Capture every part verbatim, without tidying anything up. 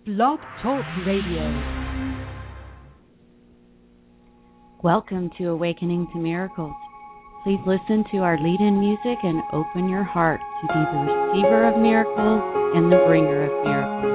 Blog Talk Radio. Welcome to Awakening to Miracles. Please listen to our lead-in music and open your heart to be the receiver of miracles and the bringer of miracles.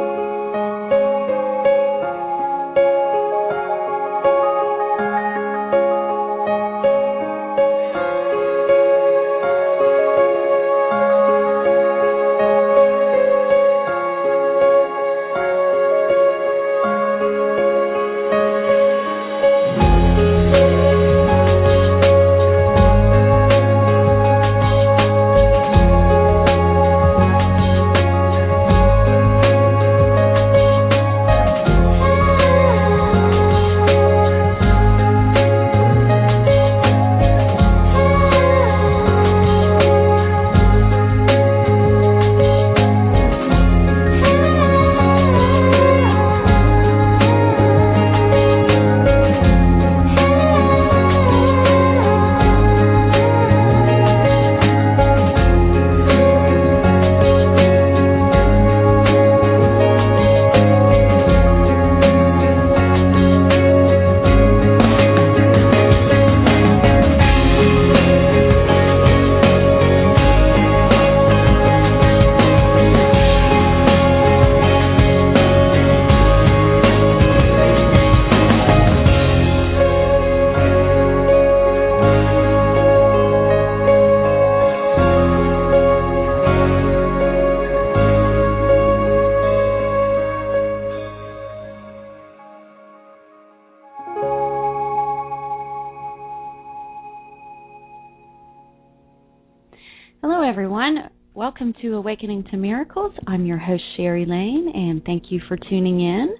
Welcome to Awakening to Miracles. I'm your host, Sherry Lane, and thank you for tuning in.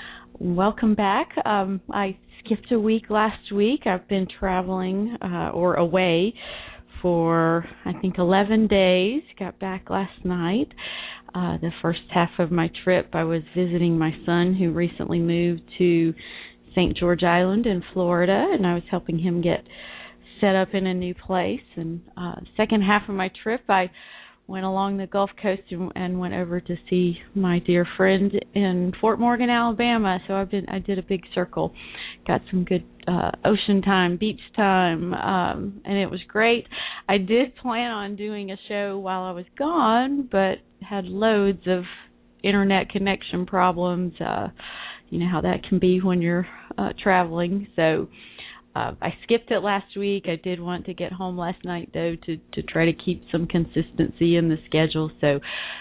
Welcome back. Um, I skipped a week last week. I've been traveling uh, or away for, I think, eleven days. Got back last night. Uh, the first half of my trip, I was visiting my son who recently moved to Saint George Island in Florida, and I was helping him get set up in a new place. And uh, second half of my trip, I went along the Gulf Coast and, and went over to see my dear friend in Fort Morgan, Alabama. So I've been, I did a big circle, got some good uh, ocean time, beach time, um, and it was great. I did plan on doing a show while I was gone, but had loads of internet connection problems. Uh, you know how that can be when you're uh, traveling. So Uh, I skipped it last week. I did want to get home last night, though, to, to try to keep some consistency in the schedule. So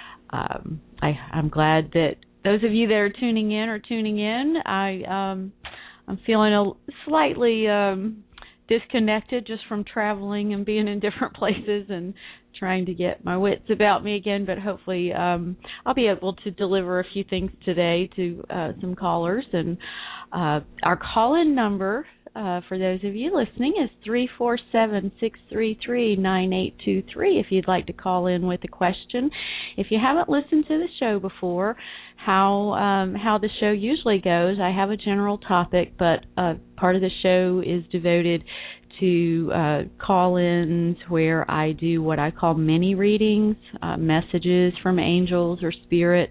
um, I, I'm glad that those of you that are tuning in are tuning in. I, um, I'm feeling a slightly um, disconnected just from traveling and being in different places and trying to get my wits about me again. But hopefully um, I'll be able to deliver a few things today to uh, some callers. And uh, our call-in number, Uh, for those of you listening, is three four seven, six three three, nine eight two three if you'd like to call in with a question. If you haven't listened to the show before, how um, how the show usually goes, I have a general topic, but uh, part of the show is devoted to uh, call-ins where I do what I call mini readings, uh, messages from angels or spirit,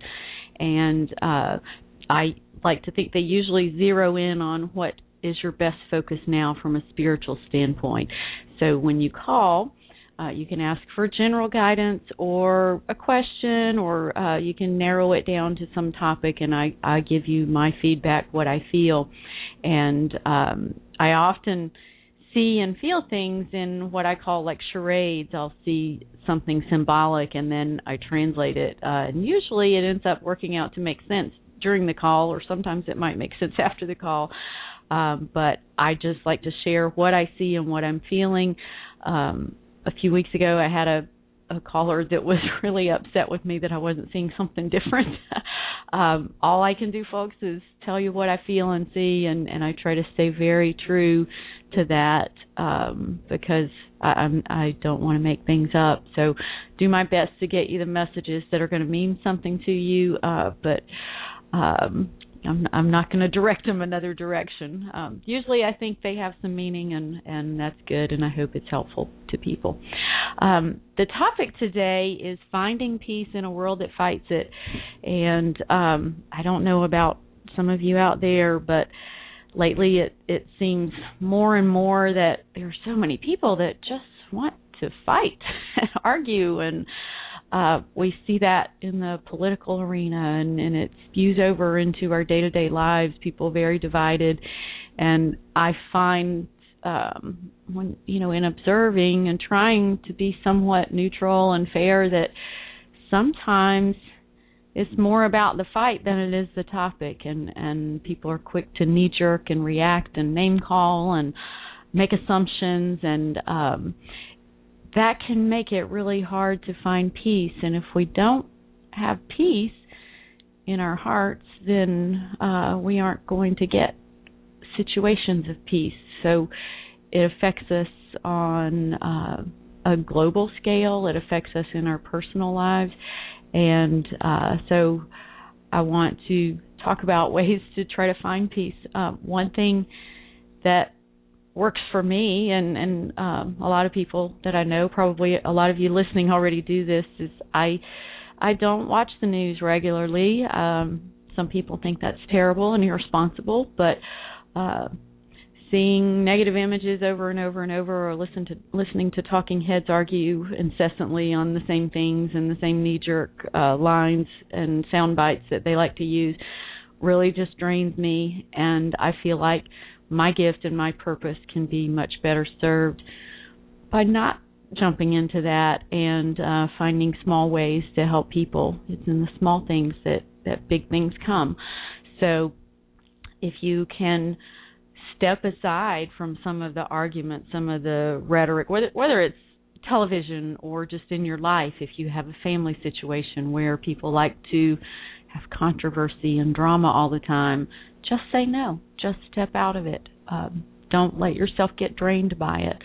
and uh, I like to think they usually zero in on what is your best focus now from a spiritual standpoint. So when you call, uh, you can ask for general guidance or a question, or uh, you can narrow it down to some topic, and I, I give you my feedback, what I feel. And um, I often see and feel things in what I call like charades. I'll see something symbolic, and then I translate it. Uh, and usually it ends up working out to make sense during the call, or sometimes it might make sense after the call. Um, but I just like to share what I see and what I'm feeling. Um, a few weeks ago, I had a, a caller that was really upset with me that I wasn't seeing something different. um, all I can do, folks, is tell you what I feel and see, and, and I try to stay very true to that um, because I, I'm, I don't want to make things up. So do my best to get you the messages that are going to mean something to you, uh, but Um, I'm, I'm not going to direct them another direction. Um, usually I think they have some meaning, and, and that's good, and I hope it's helpful to people. Um, the topic today is finding peace in a world that fights it. And um, I don't know about some of you out there, but lately it, it seems more and more that there are so many people that just want to fight and argue, and Uh, we see that in the political arena, and, and it spews over into our day-to-day lives, people very divided. And I find, um, when you know, in observing and trying to be somewhat neutral and fair, that sometimes it's more about the fight than it is the topic, and, and people are quick to knee-jerk and react and name-call and make assumptions, and um that can make it really hard to find peace. And if we don't have peace in our hearts, then uh, we aren't going to get situations of peace. So it affects us on uh, a global scale. It affects us in our personal lives. And uh, so I want to talk about ways to try to find peace. Uh, one thing that works for me, and, and um, a lot of people that I know, probably a lot of you listening already do this, is I I don't watch the news regularly. Um, some people think that's terrible and irresponsible, but uh, seeing negative images over and over and over, or listen to listening to talking heads argue incessantly on the same things and the same knee-jerk uh, lines and sound bites that they like to use, really just drains me, and I feel like my gift and my purpose can be much better served by not jumping into that and uh, finding small ways to help people. It's in the small things that, that big things come. So if you can step aside from some of the arguments, some of the rhetoric, whether, whether it's television or just in your life, if you have a family situation where people like to have controversy and drama all the time, just say no. Just step out of it. Um, don't let yourself get drained by it.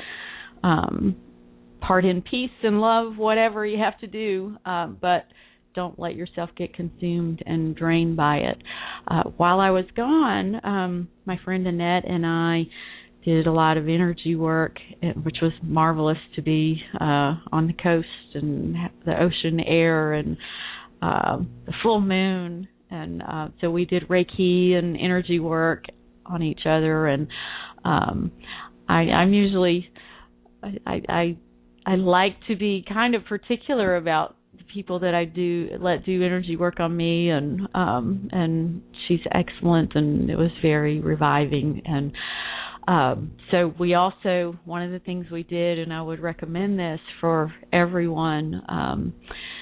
Um, part in peace and love, whatever you have to do, uh, but don't let yourself get consumed and drained by it. Uh, while I was gone, um, my friend Annette and I did a lot of energy work, which was marvelous to be uh, on the coast and the ocean air and uh, the full moon. And uh, so we did Reiki and energy work on each other. And um, I, I'm usually, I, I, I like to be kind of particular about the people that I do let do energy work on me. And um, and she's excellent, and it was very reviving. And um, so we also, one of the things we did, and I would recommend this for everyone, um,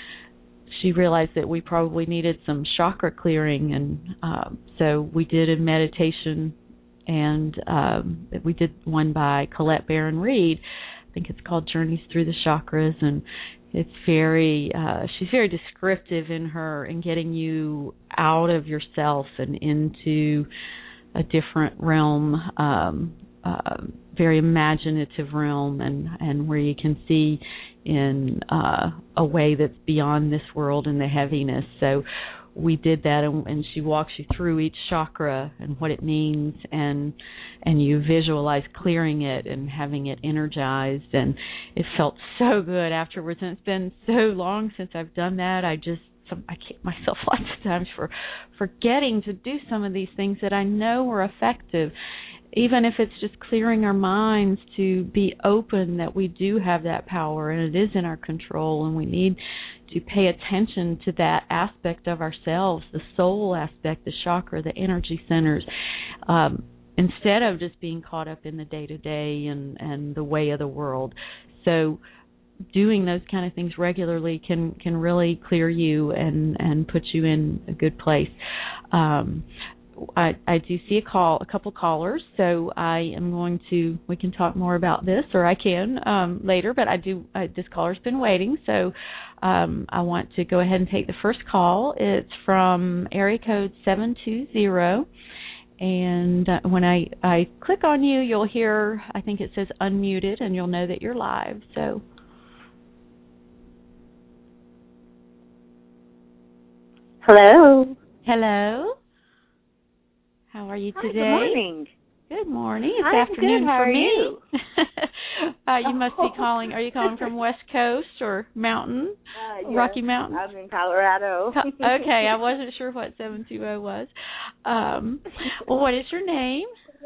she realized that we probably needed some chakra clearing, and uh, so we did a meditation, and um, we did one by Colette Baron Reed. I think it's called Journeys Through the Chakras, and it's very, uh, she's very descriptive in her, in getting you out of yourself and into a different realm, um, uh, very imaginative realm, and, and where you can see in uh, a way that's beyond this world and the heaviness. So we did that, and, and she walks you through each chakra and what it means, and and you visualize clearing it and having it energized, and it felt so good afterwards. And it's been so long since I've done that. I just I kick myself lots of times for forgetting to do some of these things that I know are effective. Even if it's just clearing our minds to be open that we do have that power and it is in our control, and we need to pay attention to that aspect of ourselves, the soul aspect, the chakra, the energy centers, um, instead of just being caught up in the day-to-day and, and the way of the world. So doing those kind of things regularly can, can really clear you and, and put you in a good place. Um, I, I do see a call, a couple callers, so I am going to, we can talk more about this, or I can um, later, but I do, uh, this caller's been waiting, so um, I want to go ahead and take the first call. It's from area code seven two zero, and uh, when I, I click on you, you'll hear, I think it says unmuted, and you'll know that you're live, so. Hello. Hello. you Hi, today? Good morning. Good morning. It's I'm afternoon good. How for are me. you? uh, you must be calling. Are you calling from West Coast or Mountain? Uh, yes, Rocky Mountain? I'm in Colorado. Okay, I wasn't sure what seven two zero was. Um, well, what is your name?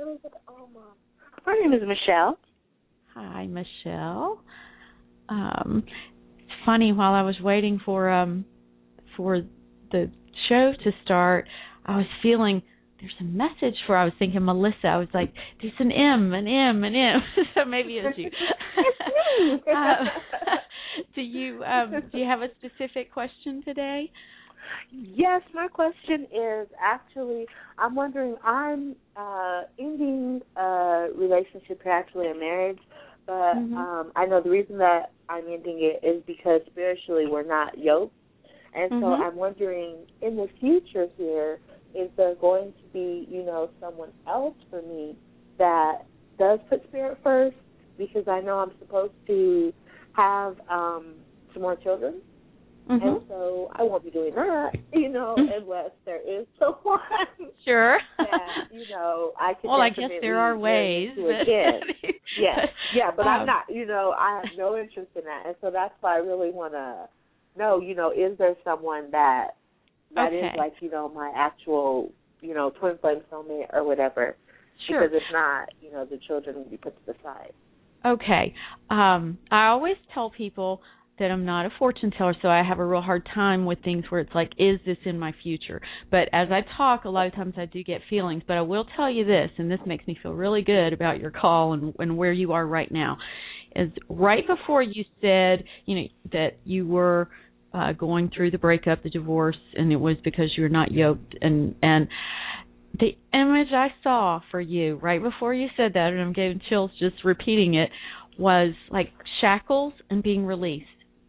My name is Michelle. Hi, Michelle. Um, it's funny, while I was waiting for um for the show to start, I was feeling there's a message for. I was thinking Melissa. I was like, there's an M, an M, an M. So maybe it's you. It's me. um, do you um, do you have a specific question today? Yes, my question is actually, I'm wondering, I'm uh, ending a relationship, actually a marriage, but mm-hmm. um, I know the reason that I'm ending it is because spiritually we're not yoked. And so mm-hmm. I'm wondering, in the future here, is there going to be, you know, someone else for me that does put spirit first? Because I know I'm supposed to have um, some more children. Mm-hmm. And so I won't be doing that, you know, mm-hmm. unless there is someone. Sure. that, you know, I can. Well, I guess there are ways. But again. yes. Yeah, but um, I'm not, you know, I have no interest in that. And so that's why I really want to know, you know, is there someone that that okay. is like, you know, my actual, you know, twin flame soulmate or whatever. Sure. Because if not, you know, the children will be put to the side. Okay. Um, I always tell people that I'm not a fortune teller, so I have a real hard time with things where it's like, is this in my future? But as I talk, a lot of times I do get feelings. But I will tell you this, and this makes me feel really good about your call and, and where you are right now, is right before you said, you know, that you were uh, going through the breakup, the divorce, and it was because you were not yoked, and and the image I saw for you right before you said that, and I'm getting chills just repeating it, was like shackles and being released.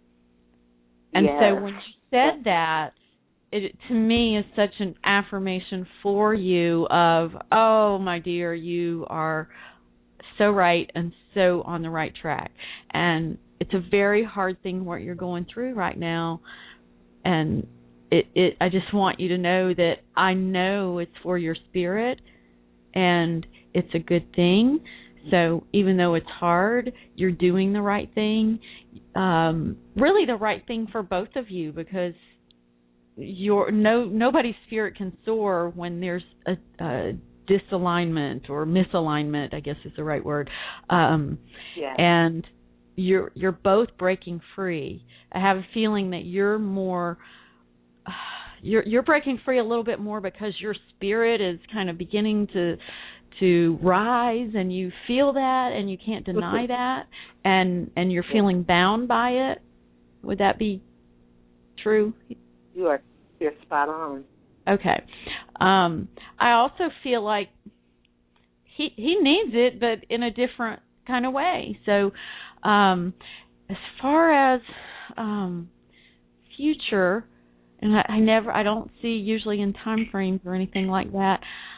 And yes. so when you said that, it to me is such an affirmation for you of, oh, my dear, you are so right and so on the right track. And it's a very hard thing what you're going through right now. And it, it I just want you to know that I know it's for your spirit and it's a good thing. So even though it's hard, you're doing the right thing, um, really the right thing for both of you, because your no nobody's spirit can soar when there's a, a disalignment or misalignment, I guess is the right word. Um, yeah. And you're you're both breaking free. I have a feeling that you're more uh, you're you're breaking free a little bit more because your spirit is kind of beginning to. to rise, and you feel that, and you can't deny that, and and you're feeling bound by it. Would that be true? You are you're spot on. Okay. Um, I also feel like he he needs it, but in a different kind of way. So, um, as far as um, future, and I, I never, I don't see usually in time frames or anything like that.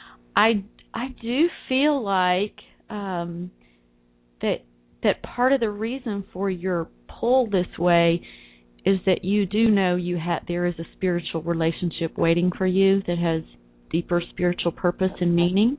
I I do feel like um, that that part of the reason for your pull this way is that you do know you ha- there is a spiritual relationship waiting for you that has deeper spiritual purpose and meaning.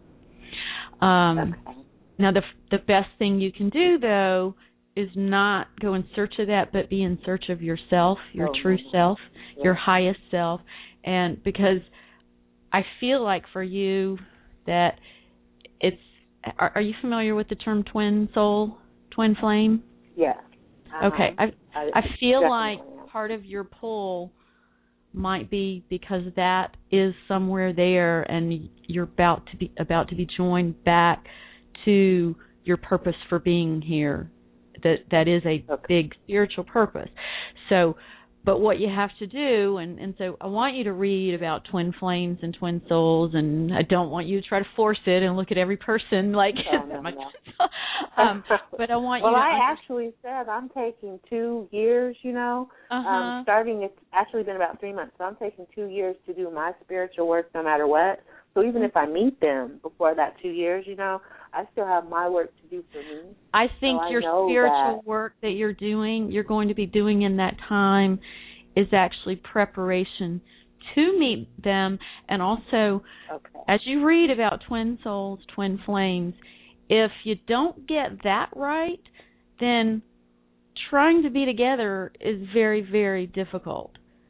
Um, now, the the best thing you can do, though, is not go in search of that, but be in search of yourself, your oh, true self, yeah. your highest self. And because I feel like for you that it's, are, are you familiar with the term twin soul, twin flame? Yeah. Uh-huh. Okay. I I, I feel like am. part of your pull might be because that is somewhere there, and you're about to be about to be joined back to your purpose for being here. That that is a okay. big spiritual purpose. So, but what you have to do, and, and so I want you to read about twin flames and twin souls, and I don't want you to try to force it and look at every person like oh, no, no. um, but I want well, you to... Well, I under- actually said I'm taking two years, you know, uh-huh. um, starting, it's actually been about three months, so I'm taking two years to do my spiritual work no matter what. So even if I meet them before that two years, you know, I still have my work to do for me. I think so your I spiritual that. work that you're doing, you're going to be doing in that time, is actually preparation to meet them. And also, okay. as you read about twin souls, twin flames, if you don't get that right, then trying to be together is very, very difficult.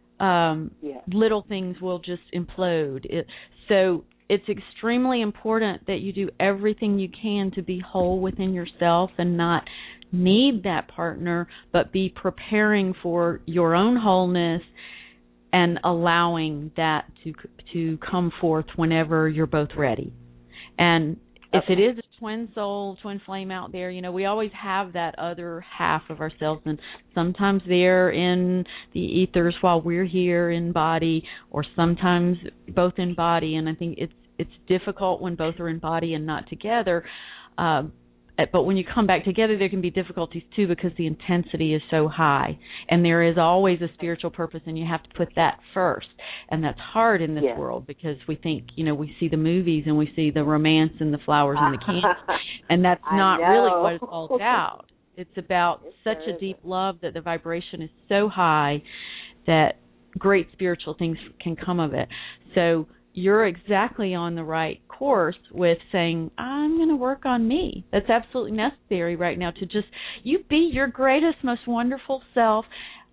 Um, yeah. Little things will just implode. It, so it's extremely important that you do everything you can to be whole within yourself and not need that partner, but be preparing for your own wholeness and allowing that to to come forth whenever you're both ready. And if okay. it is a twin soul, twin flame out there, you know, we always have that other half of ourselves, and sometimes they're in the ethers while we're here in body, or sometimes both in body. And I think it's it's difficult when both are in body and not together. Uh, but when you come back together, there can be difficulties too, because the intensity is so high, and there is always a spiritual purpose, and you have to put that first. And that's hard in this yeah. world, because we think, you know, we see the movies and we see the romance and the flowers and the candy, and that's not really what it's all about. It's about it such sure a deep love that the vibration is so high that great spiritual things can come of it. So you're exactly on the right course with saying, I'm going to work on me. That's absolutely necessary right now, to just, you be your greatest, most wonderful self,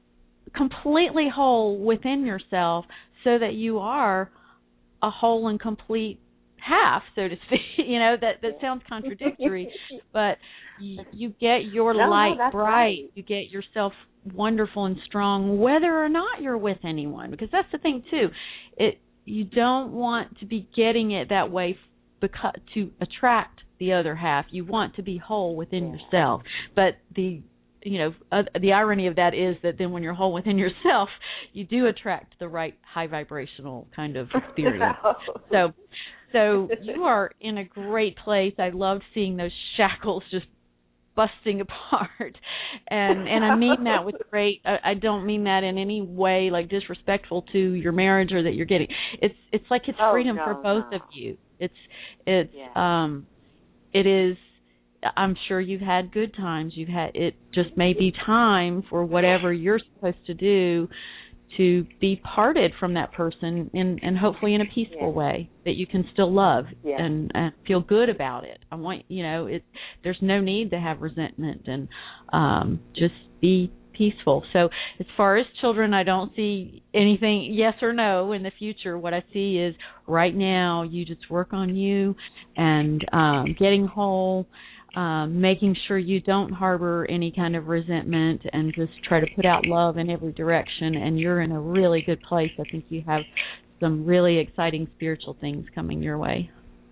completely whole within yourself, so that you are a whole and complete half, so to speak. You know, that, that sounds contradictory, but you, you get your no, light no, bright. Right. You get yourself wonderful and strong, whether or not you're with anyone, because that's the thing, too. It You don't want to be getting it that way because to attract the other half. You want to be whole within yeah. yourself. But the you know uh, the irony of that is that then when you're whole within yourself, you do attract the right high vibrational kind of experience. so so you are in a great place. I loved seeing those shackles just busting apart, and and I mean that with great. I, I don't mean that in any way like disrespectful to your marriage or that you're getting. It's it's like it's oh, freedom no, for both no. of you. It's it's yeah. um it is. I'm sure you've had good times. You've had it. Just may be time for whatever you're supposed to do to be parted from that person, in, and hopefully in a peaceful yeah. way that you can still love yeah. and, and feel good about it. I want, you know, it. There's no need to have resentment, and um, just be peaceful. So as far as children, I don't see anything yes or no in the future. What I see is right now you just work on you and um, getting whole. Um, making sure you don't harbor any kind of resentment, and just try to put out love in every direction, and you're in a really good place. I think you have some really exciting spiritual things coming your way.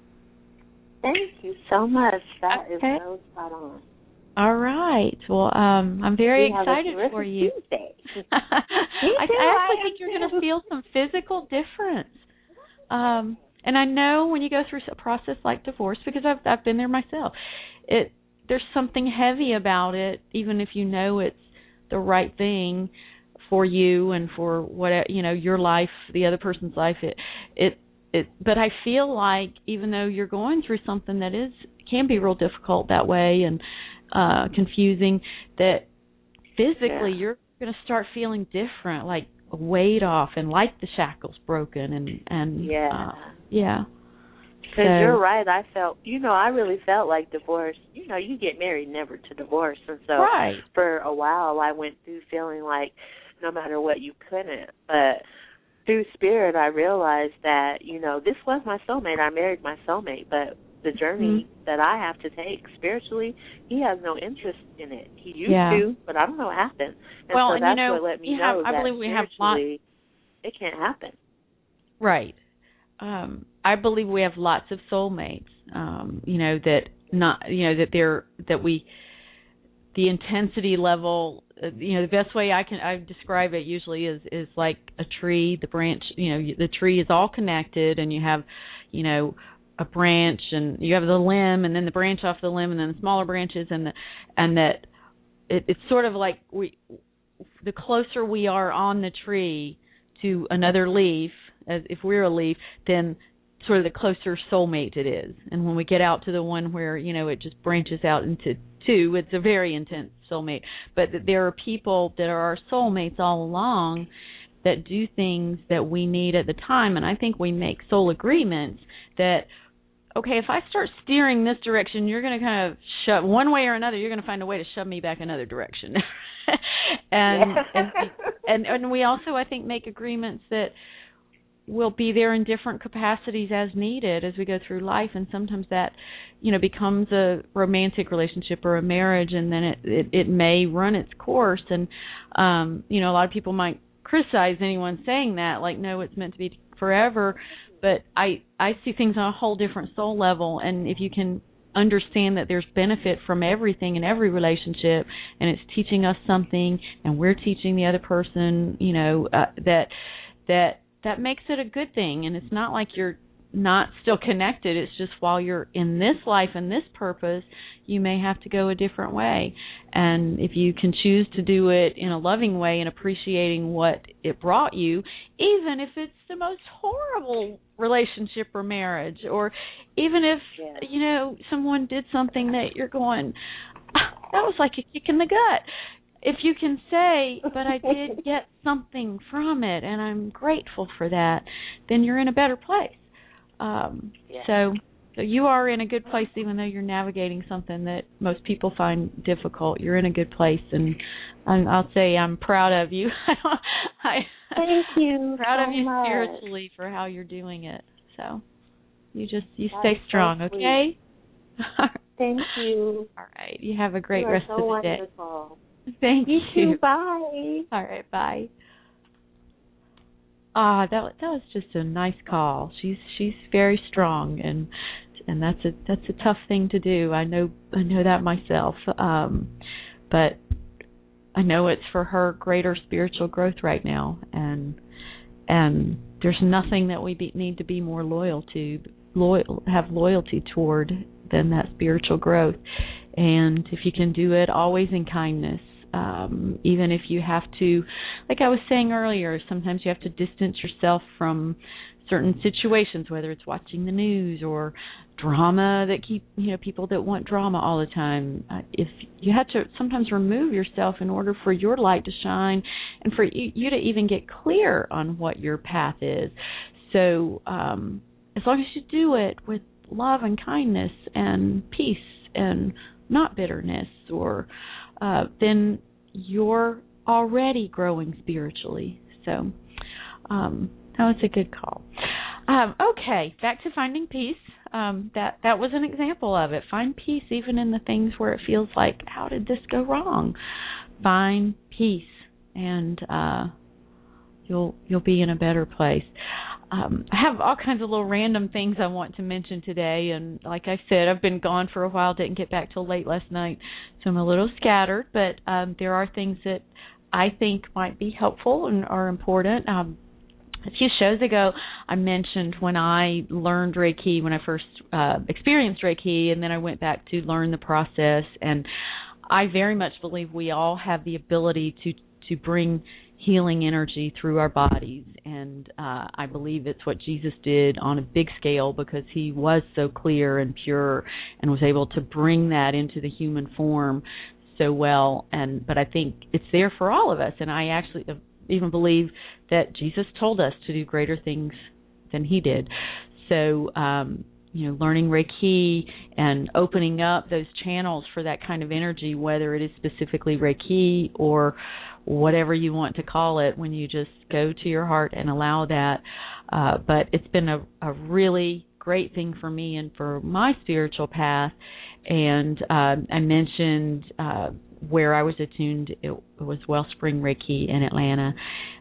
Thank you so much. That okay. is so spot on. All right. Well, um, I'm very we excited have a for you. Tuesday. I, I actually think you're going to feel some physical difference. Um, and I know when you go through a process like divorce, because I've I've been there myself, it there's something heavy about it, even if you know it's the right thing for you and for what you know your life, the other person's life. It it it. But I feel like even though you're going through something that is can be real difficult that way and uh, confusing, that physically yeah. you're going to start feeling different, like a weight off, and like the shackles broken, and and yeah, uh, yeah. Because so, you're right. I felt, you know, I really felt like divorce. You know, you get married never to divorce, and so right. for a while I went through feeling like no matter what you couldn't. But through spirit, I realized that you know this was my soulmate. I married my soulmate, but the journey mm-hmm. that I have to take spiritually, he has no interest in it. He used yeah. to, but I don't know what happened. And well, so and that's you know, what let me have, know I that believe we have lots. It can't happen. Right. Um, I believe we have lots of soulmates. Um, you know that not. You know that they're that we. The intensity level. Uh, you know the best way I can I describe it usually is is like a tree. The branch. You know the tree is all connected, and you have, you know. a branch, and you have the limb, and then the branch off the limb, and then the smaller branches, and the, and that it, it's sort of like we, the closer we are on the tree to another leaf, as if we're a leaf, then sort of the closer soulmate it is. And when we get out to the one where you know it just branches out into two, it's a very intense soulmate. But there are people that are our soulmates all along, that do things that we need at the time. And I think we make soul agreements that, okay, if I start steering this direction, you're going to kind of shove, one way or another, you're going to find a way to shove me back another direction. and, and, and and we also, I think, make agreements that will be there in different capacities as needed as we go through life. And sometimes that, you know, becomes a romantic relationship or a marriage, and then it, it, it may run its course. And, um, you know, a lot of people might criticize anyone saying that, like, no, it's meant to be forever. But I, I see things on a whole different soul level. And if you can understand that there's benefit from everything in every relationship, and it's teaching us something, and we're teaching the other person, you know, uh, that that that makes it a good thing. And it's not like you're not still connected. It's just while you're in this life and this purpose, you may have to go a different way. And if you can choose to do it in a loving way and appreciating what it brought you, even if it's the most horrible relationship or marriage, or even if, yeah. you know, someone did something that you're going, that was like a kick in the gut. If you can say, but I did get something from it, and I'm grateful for that, then you're in a better place. Um, yeah. So, so you are in a good place, even though you're navigating something that most people find difficult. You're in a good place, and I'm, I'll say I'm proud of you. I, Thank you. Proud so of you much. spiritually for how you're doing it. So you just you That's stay strong, so okay? Thank you. All right. You have a great you rest so of the wonderful. day. Thank you. you. Too. Bye. All right. Bye. Ah, that that was just a nice call. She's she's very strong, and and that's a that's a tough thing to do. I know I know that myself. Um, but I know it's for her greater spiritual growth right now, and and there's nothing that we be, need to be more loyal to, loyal have loyalty toward than that spiritual growth. And if you can do it always in kindness, um, even if you have to, like I was saying earlier, sometimes you have to distance yourself from certain situations, whether it's watching the news or drama that keep, you know, people that want drama all the time. Uh, if you have to sometimes remove yourself in order for your light to shine and for you, you to even get clear on what your path is. So um, as long as you do it with love and kindness and peace and not bitterness, or uh, then you're already growing spiritually. So um, that was a good call. Um, okay, back to finding peace. Um, that that was an example of it. Find peace even in the things where it feels like, how did this go wrong? Find peace, and uh, you'll you'll be in a better place. Um, I have all kinds of little random things I want to mention today, and like I said, I've been gone for a while, didn't get back till late last night, so I'm a little scattered, but um, there are things that I think might be helpful and are important. Um, a few shows ago, I mentioned when I learned Reiki, when I first uh, experienced Reiki, and then I went back to learn the process, and I very much believe we all have the ability to, to bring healing energy through our bodies, and uh, I believe it's what Jesus did on a big scale, because he was so clear and pure and was able to bring that into the human form so well. And but I think it's there for all of us, and I actually even believe that Jesus told us to do greater things than he did. So um, you know, learning Reiki and opening up those channels for that kind of energy, whether it is specifically Reiki or whatever you want to call it, when you just go to your heart and allow that. Uh, but it's been a, a really great thing for me and for my spiritual path. And uh, I mentioned uh, where I was attuned, it, it was Wellspring Reiki in Atlanta.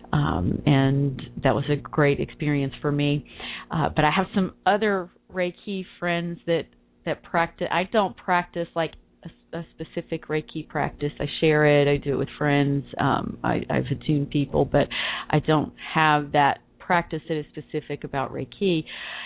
Um, and that was a great experience for me. Uh, but I have some other Reiki friends that, that practice. I don't practice like a, a specific Reiki practice. I share it. I do it with friends. Um, I, I've attuned people, but I don't have that practice that is specific about Reiki.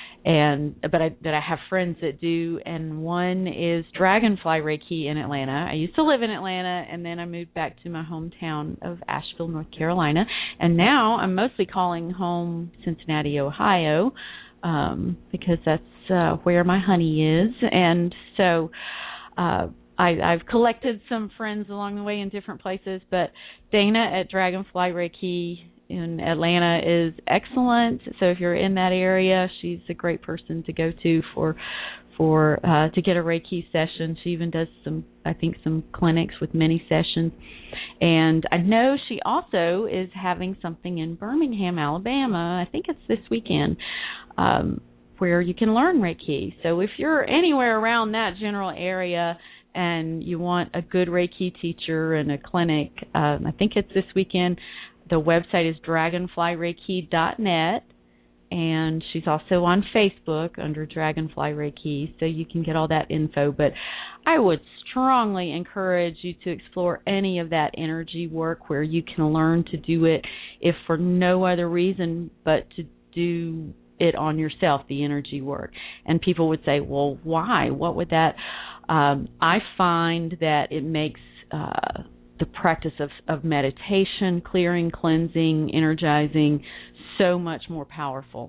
And but I but I have friends that do, and one is Dragonfly Reiki in Atlanta. I used to live in Atlanta, and then I moved back to my hometown of Asheville, North Carolina, and now I'm mostly calling home Cincinnati, Ohio, um, because that's uh, where my honey is. And so uh, I, I've collected some friends along the way in different places, but Dana at Dragonfly Reiki in Atlanta is excellent. So if you're in that area, she's a great person to go to for for uh, to get a Reiki session. She even does some, I think, some clinics with mini sessions. And I know she also is having something in Birmingham, Alabama. I think it's this weekend, um, where you can learn Reiki. So if you're anywhere around that general area and you want a good Reiki teacher and a clinic, um, I think it's this weekend. The website is dragonfly reiki dot net. And she's also on Facebook under Dragonfly Reiki, so you can get all that info. But I would strongly encourage you to explore any of that energy work where you can learn to do it, if for no other reason but to do it on yourself, the energy work. And people would say, well, why? What would that? Um, I find that it makes uh, the practice of, of meditation, clearing, cleansing, energizing, so much more powerful.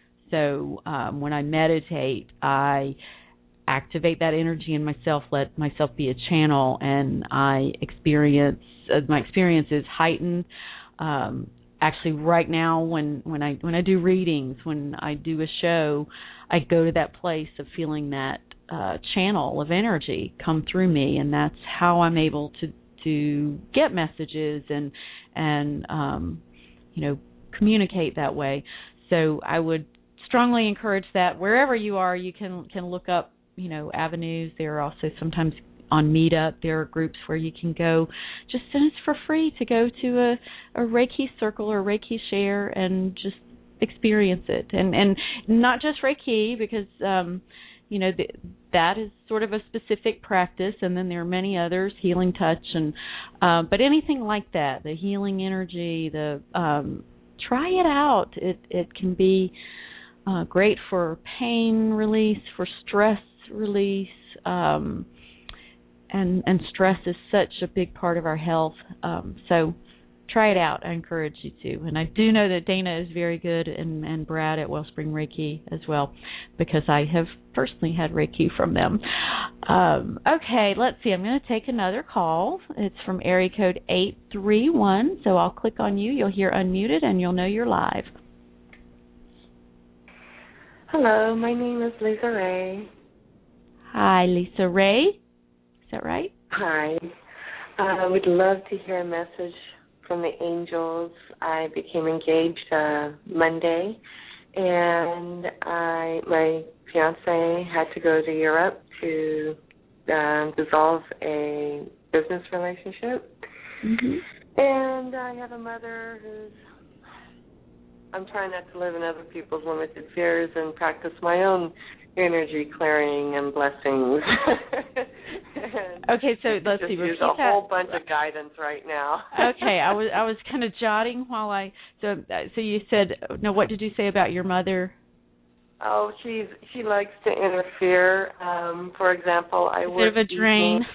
So um, when I meditate, I activate that energy in myself, let myself be a channel, and I experience, uh, my experience is heightened. Um, actually, right now, when, when I when I do readings, when I do a show, I go to that place of feeling that uh, channel of energy come through me, and that's how I'm able to to get messages and and um, you know, communicate that way. So I would strongly encourage that wherever you are, you can can look up, you know, avenues. There are also sometimes on Meetup, there are groups where you can go just and it's for free to go to a, a Reiki circle or Reiki share and just experience it. And and not just Reiki, because um you know, the, that is sort of a specific practice, and then there are many others, healing touch, and uh, but anything like that, the healing energy, the um, try it out. It it can be uh, great for pain release, for stress release, um, and and stress is such a big part of our health. Um, so try it out. I encourage you to. And I do know that Dana is very good, and, and Brad at Wellspring Reiki as well, because I have personally had Reiki from them. Um, okay, let's see. I'm going to take another call. It's from area code eight three one. So I'll click on you. You'll hear unmuted, and you'll know you're live. Hello, my name is Lisa Ray. Hi, Lisa Ray. Is that right? Hi. I would love to hear a message from the angels. I became engaged uh, Monday, and I my fiance had to go to Europe to um, dissolve a business relationship. Mm-hmm. And I have a mother who's, I'm trying not to live in other people's limited fears and practice my own energy clearing and blessings. and okay, so let's just see. Use a that. whole bunch of guidance right now. okay, I was I was kind of jotting while I so so you said no. What did you say about your mother? Oh, she's she likes to interfere. Um, for example, I work. Bit of a drain.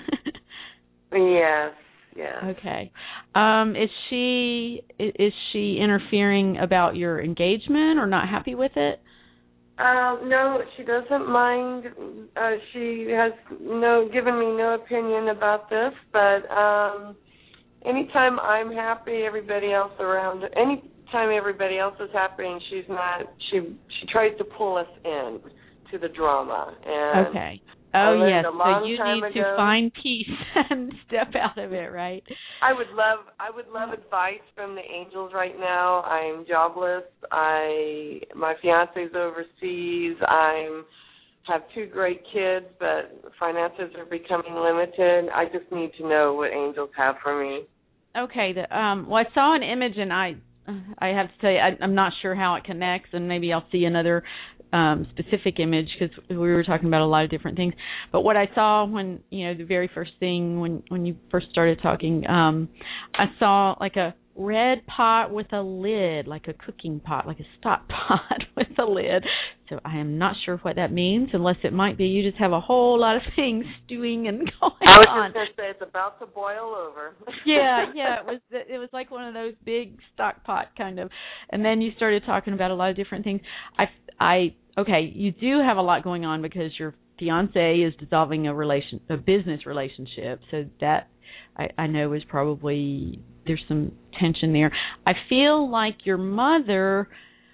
yes. Yes. Okay. Um, is she is she interfering about your engagement or not happy with it? Uh, no, she doesn't mind. Uh, she has no given me no opinion about this, but um, anytime I'm happy, everybody else around. Anytime everybody else is happy and she's not, she she tries to pull us in to the drama. And okay. Oh yes. So you need ago, to find peace and step out of it, right? I would love I would love advice from the angels right now. I'm jobless. I my fiance's overseas. I'm have two great kids, but finances are becoming limited. I just need to know what angels have for me. Okay. The, um, well, I saw an image, and I I have to tell you, I, I'm not sure how it connects, and maybe I'll see another um, specific image because we were talking about a lot of different things. But what I saw when, you know, the very first thing when, when you first started talking, um, I saw like a red pot with a lid, like a cooking pot, like a stock pot with a lid. So I am not sure what that means, unless it might be you just have a whole lot of things stewing and going I was on. just going to say it's about to boil over. yeah, yeah, it was it was like one of those big stock pot kind of. And then you started talking about a lot of different things. I I okay, you do have a lot going on because your fiance is dissolving a relation, a business relationship. So that I, I know is probably there's some tension there. I feel like your mother.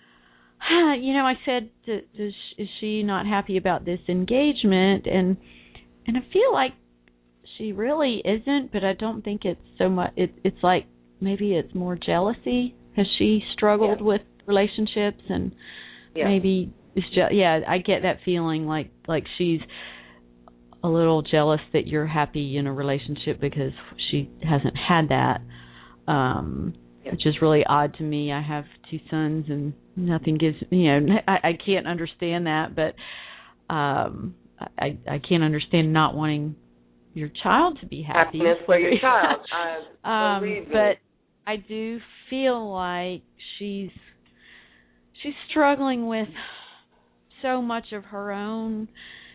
You know, I said, does, is she not happy about this engagement? And and I feel like she really isn't, but I don't think it's so much. It, it's like maybe it's more jealousy. Has she struggled yeah. with relationships and yeah. maybe it's just, yeah, I get that feeling like like she's a little jealous that you're happy in a relationship because she hasn't had that. Um, yeah. Which is really odd to me. I have two sons and nothing gives, you know, I, I can't understand that, but um, I, I can't understand not wanting your child to be happy. Happiness for your child. Uh, um, but I do feel like she's she's struggling with so much of her own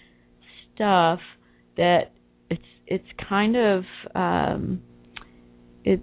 stuff that it's it's kind of um, it.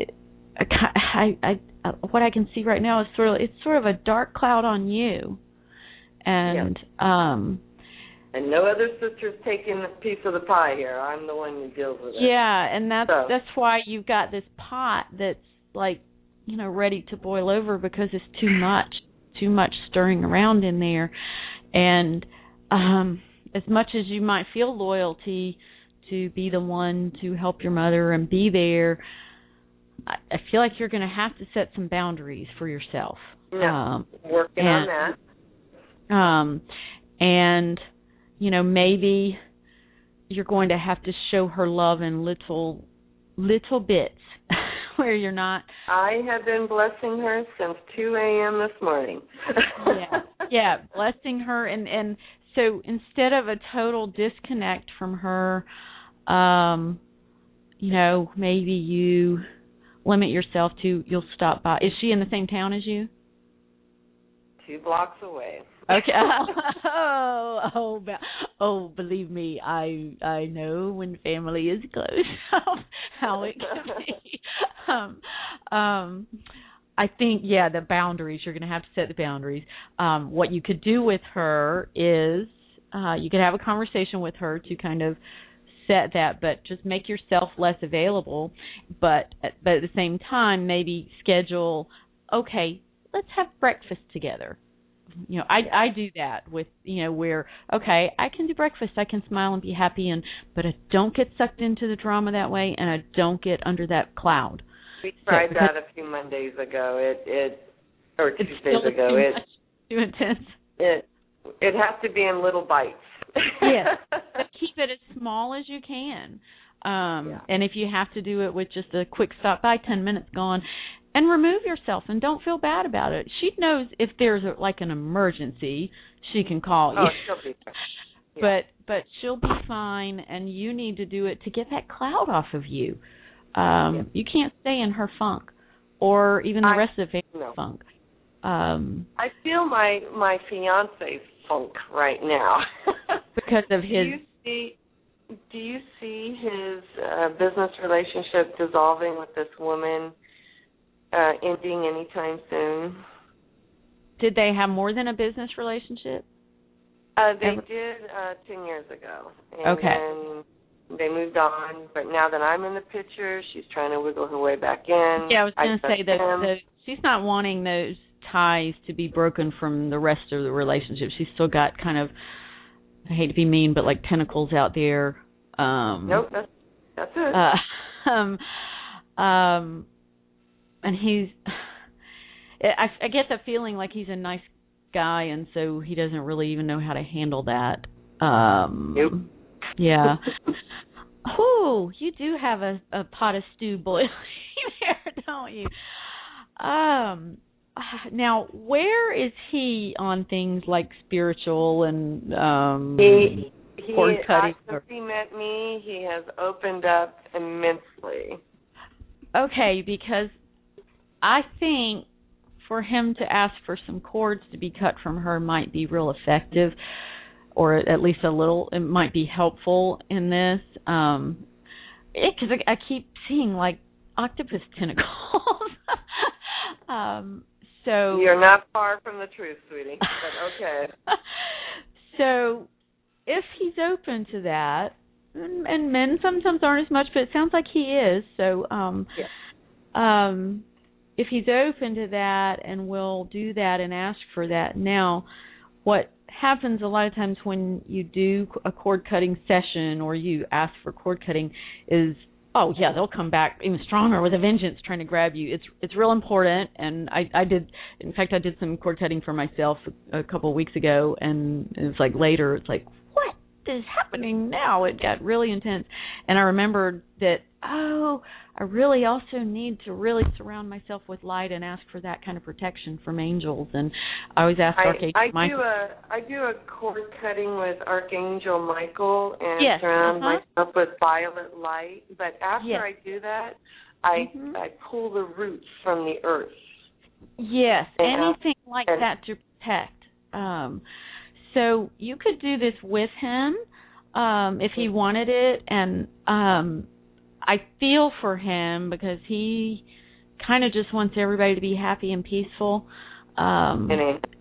I, I, I, what I can see right now is sort of it's sort of a dark cloud on you, and yeah. um, and no other sisters taking a piece of the pie here. I'm the one who deals with it. Yeah, and that's so. that's why you've got this pot that's like you know ready to boil over because it's too much, too much stirring around in there, and um, as much as you might feel loyalty to be the one to help your mother and be there. I feel like you're going to have to set some boundaries for yourself. Yeah, um, working and, on that. Um, and, you know, maybe you're going to have to show her love in little, little bits where you're not. I have been blessing her since two a.m. this morning. yeah, yeah, blessing her. And, and so instead of a total disconnect from her, um, you know, maybe you limit yourself to you'll stop by. Is she in the same town as you? Two blocks away. Okay. oh, oh, oh! Believe me, I I know when family is close how it can be. Um, um, I think yeah, the boundaries. You're going to have to set the boundaries. Um, what you could do with her is uh, you could have a conversation with her to kind of set that, but just make yourself less available. But but at the same time, maybe schedule. Okay, let's have breakfast together. You know, I I do that with you know where okay, I can do breakfast, I can smile and be happy, and but I don't get sucked into the drama that way, and I don't get under that cloud. We tried so, that a few Mondays ago. It it or Tuesdays ago. Too it much, too intense. It it has to be in little bites. Yes, but keep it as small as you can. Um, yeah. And if you have to do it with just a quick stop by, ten minutes gone, and remove yourself and don't feel bad about it. She knows if there's a, like an emergency, she can call you. Oh, she'll be fine. Yeah. But but she'll be fine, and you need to do it to get that cloud off of you. Um, yeah. You can't stay in her funk, or even the I, rest of the no. funk. Um, I feel my my fiance's funk right now because of his. Do you see, do you see his uh, business relationship dissolving with this woman uh, ending anytime soon? Did they have more than a business relationship? Uh, they Ever? did uh, ten years ago. And okay. Then they moved on, but now that I'm in the picture, she's trying to wiggle her way back in. Yeah, I was going to say that the, she's not wanting those ties to be broken from the rest of the relationship. She's still got kind of, I hate to be mean, but like tentacles out there. Um, nope, that's, that's it. Uh, um, um, and he's, I, I get the feeling like he's a nice guy, and so he doesn't really even know how to handle that. Um, nope. Yeah. Oh, you do have a, a pot of stew boiling there, don't you? Um. Now, where is he on things like spiritual and um, he, he, cord cutting? Since he met me, he has opened up immensely. Okay, because I think for him to ask for some cords to be cut from her might be real effective, or at least a little. It might be helpful in this. Um, because I, I keep seeing like octopus tentacles. um. So you're not far from the truth, sweetie. But okay. So if he's open to that, and, and men sometimes aren't as much, but it sounds like he is. So, um, yeah. um, if he's open to that and will do that and ask for that. Now, what happens a lot of times when you do a cord cutting session or you ask for cord cutting is, oh yeah, they'll come back even stronger with a vengeance trying to grab you. It's it's real important, and I I did, in fact, I did some cord cutting for myself a, a couple of weeks ago, and it was like later, it's like, what is happening now? It got really intense, and I remembered that, oh, I really also need to really surround myself with light and ask for that kind of protection from angels. And I always ask Archangel I, I Michael. do a I do a cord cutting with Archangel Michael and yes, surround uh-huh. myself with violet light. But after yes. I do that, I mm-hmm. I pull the roots from the earth. Yes, and anything I, like and, that to protect. Um, so you could do this with him um, if he wanted it, and um, I feel for him because he kind of just wants everybody to be happy and peaceful. Um,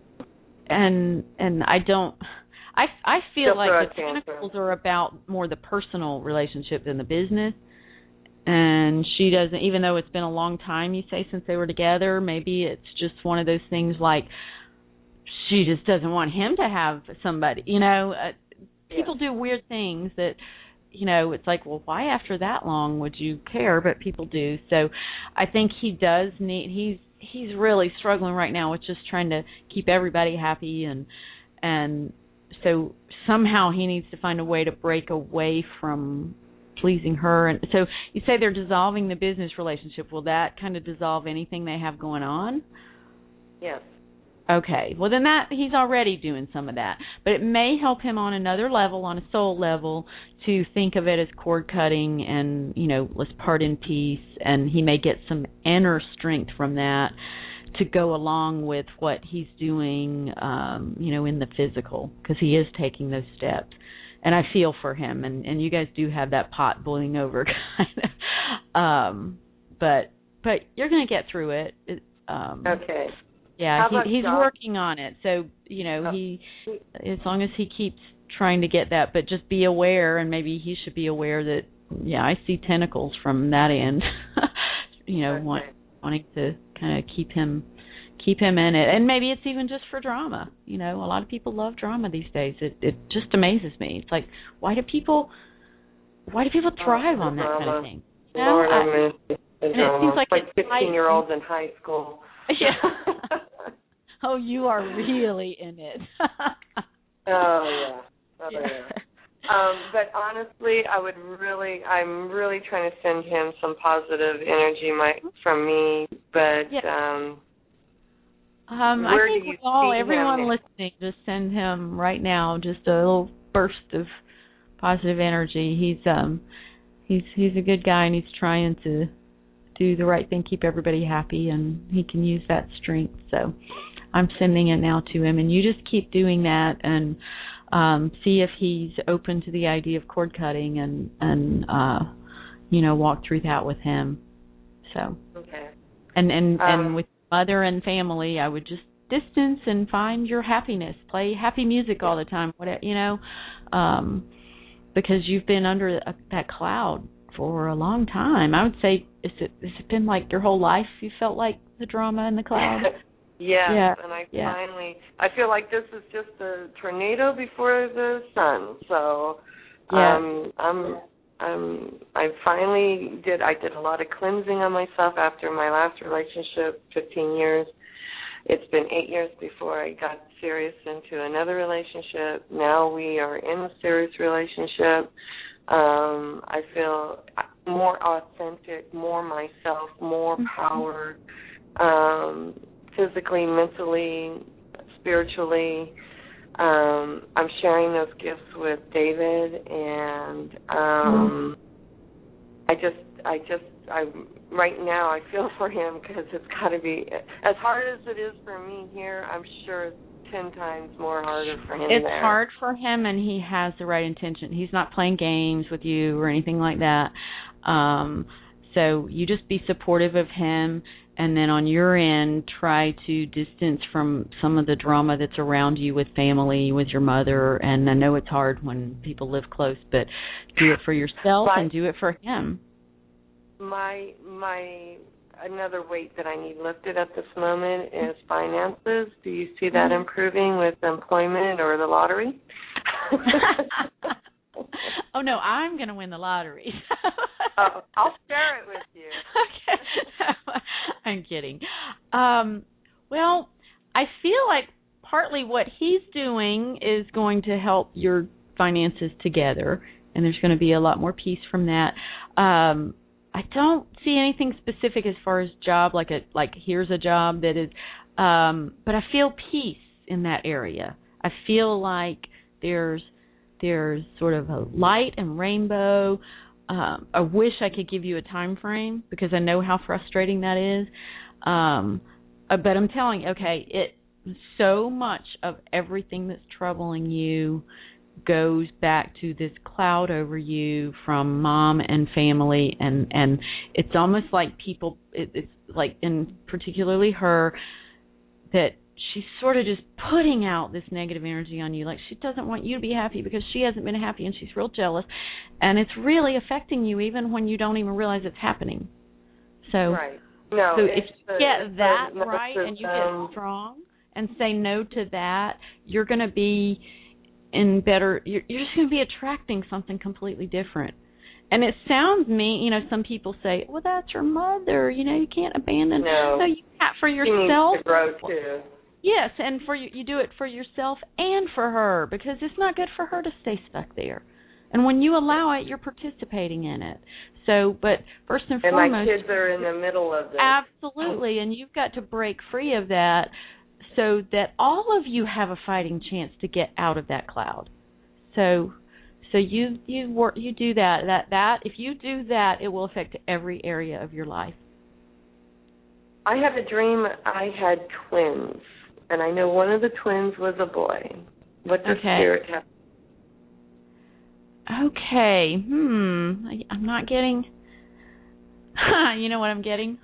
and and I don't. I I feel like the tentacles are about more the personal relationship than the business. And she doesn't, even though it's been a long time, you say, since they were together, maybe it's just one of those things like she just doesn't want him to have somebody, you know. Uh, people yeah. do weird things that, you know, it's like, well, why after that long would you care? But people do. So I think he does need, he's he's really struggling right now with just trying to keep everybody happy. And, and so somehow he needs to find a way to break away from pleasing her. And so you say they're dissolving the business relationship. Will that kind of dissolve anything they have going on? Yes. Okay. Well, then that he's already doing some of that. But it may help him on another level, on a soul level, to think of it as cord cutting and, you know, let's part in peace. And he may get some inner strength from that to go along with what he's doing, um, you know, in the physical, because he is taking those steps. And I feel for him, and, and you guys do have that pot boiling over, kind of. Um, but but you're going to get through it. it um, okay. Yeah, he, he's job? working on it. So, you know, oh. he as long as he keeps trying to get that, but just be aware, and maybe he should be aware that, yeah, I see tentacles from that end, you know, okay. want, wanting to kind of keep him keep him in it. And maybe it's even just for drama. You know, a lot of people love drama these days. It it just amazes me. It's like, why do people why do people thrive oh, on that drama. kind of thing? You know, Lord, I, I miss the and drama. it seems like, like fifteen-year-olds in high school. Yeah. Oh, you are really in it. oh, yeah. Oh, yeah. yeah. Um, but honestly, I would really, I'm really trying to send him some positive energy my, from me, but... Yeah. Um, Um, I think we all, everyone listening, just send him right now just a little burst of positive energy. He's um, he's he's a good guy, and he's trying to do the right thing, keep everybody happy, and he can use that strength. So I'm sending it now to him, and you just keep doing that, and um, see if he's open to the idea of cord cutting, and and uh, you know, walk through that with him. So okay, and and um, and with mother and family, I would just distance and find your happiness. Play happy music all the time, whatever, you know, um, because you've been under a, that cloud for a long time. I would say, is it, has it been like your whole life you felt like the drama in the cloud? yes, yeah. and I yeah. finally, I feel like this is just a tornado before the sun. So yeah. um, I'm... Um, I finally did, I did a lot of cleansing on myself after my last relationship, fifteen years. It's been eight years before I got serious into another relationship. Now we are in a serious relationship. Um, I feel more authentic, more myself, more power, um, physically, mentally, spiritually. Um, I'm sharing those gifts with David, and um, I just, I just, I right now I feel for him because it's got to be as hard as it is for me here. I'm sure it's ten times more harder for him. It's there. hard for him, and he has the right intention. He's not playing games with you or anything like that. Um, so you just be supportive of him, and then on your end, try to distance from some of the drama that's around you with family, with your mother. And I know it's hard when people live close, but do it for yourself my, and do it for him. My my another weight that I need lifted at this moment is finances. Do you see that improving with employment or the lottery? Oh, no, I'm going to win the lottery. Oh, I'll share it with you. Okay. I'm kidding. Um, well, I feel like partly what he's doing is going to help your finances together, and there's going to be a lot more peace from that. Um, I don't see anything specific as far as job, like a like here's a job that is, um, but I feel peace in that area. I feel like there's there's sort of a light and rainbow. Um, I wish I could give you a time frame because I know how frustrating that is. Um, uh, but I'm telling you, okay, it so much of everything that's troubling you goes back to this cloud over you from mom and family, and, and it's almost like people, it, it's like, and particularly her, that she's sort of just putting out this negative energy on you. Like she doesn't want you to be happy because she hasn't been happy, and she's real jealous, and it's really affecting you even when you don't even realize it's happening. So, right. no, so if you a, get that a, right and you um, get strong and say no to that, you're going to be in better, you're, you're just going to be attracting something completely different. And it sounds mean, you know, some people say, well, that's your mother, you know, you can't abandon. No, no you can't for yourself. She needs to grow too. Yes, and for you, you do it for yourself and for her, because it's not good for her to stay stuck there. And when you allow it, you're participating in it. So, but first and, and foremost, my kids are in the middle of this. Absolutely, and you've got to break free of that so that all of you have a fighting chance to get out of that cloud. So, so you you work you do that that that if you do that, it will affect every area of your life. I have a dream I had twins, and I know one of the twins was a boy. What does okay. Spirit have? Okay. Hmm. I, I'm not getting. You know what I'm getting?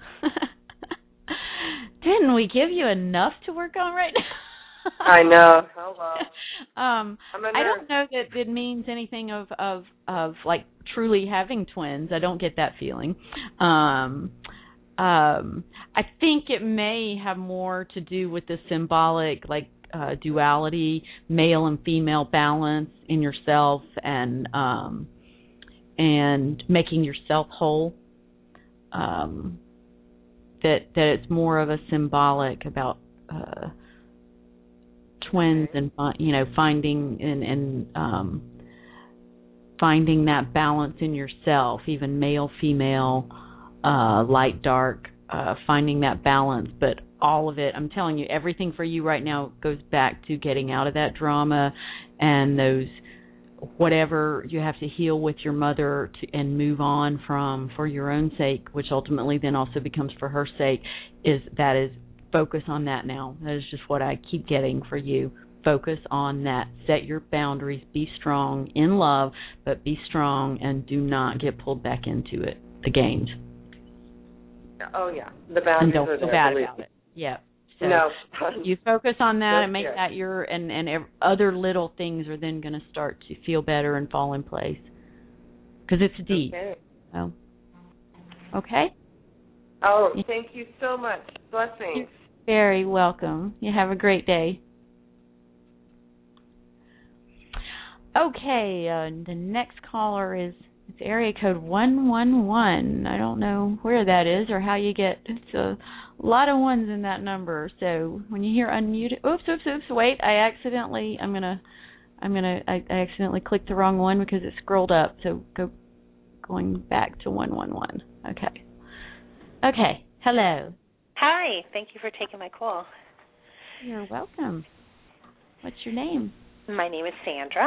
Didn't we give you enough to work on right now? I know. Hello. Um, I don't know that it means anything of, of of like truly having twins. I don't get that feeling. Um, um, I think it may have more to do with the symbolic, like uh, duality, male and female balance in yourself, and um, and making yourself whole. Um, that that it's more of a symbolic about uh, twins and you know finding and, and um, finding that balance in yourself, even male, female, uh, light, dark, uh, finding that balance. But all of it, I'm telling you, everything for you right now goes back to getting out of that drama and those whatever you have to heal with your mother to, and move on from for your own sake, which ultimately then also becomes for her sake, is that is focus on that now. That is just what I keep getting for you. Focus on that. Set your boundaries. Be strong in love, but be strong and do not get pulled back into it, the games. Oh, yeah. The boundaries and don't are feel there, bad about it. Yeah. So no. You focus on that That's and make good. that your, and, and ev- other little things are then going to start to feel better and fall in place. Because it's deep. Okay. So, okay? Oh, thank you so much. Blessings. You're very welcome. You have a great day. Okay, uh, the next caller is it's area code one one one. I don't know where that is or how you get, it's a lot of ones in that number. So when you hear unmuted, oops, oops, oops, wait, I accidentally, I'm going to, I'm going to, I, I accidentally clicked the wrong one because it scrolled up. So go, going back to one one one. Okay. Okay, hello. Hi, thank you for taking my call. You're welcome. What's your name? My name is Sandra.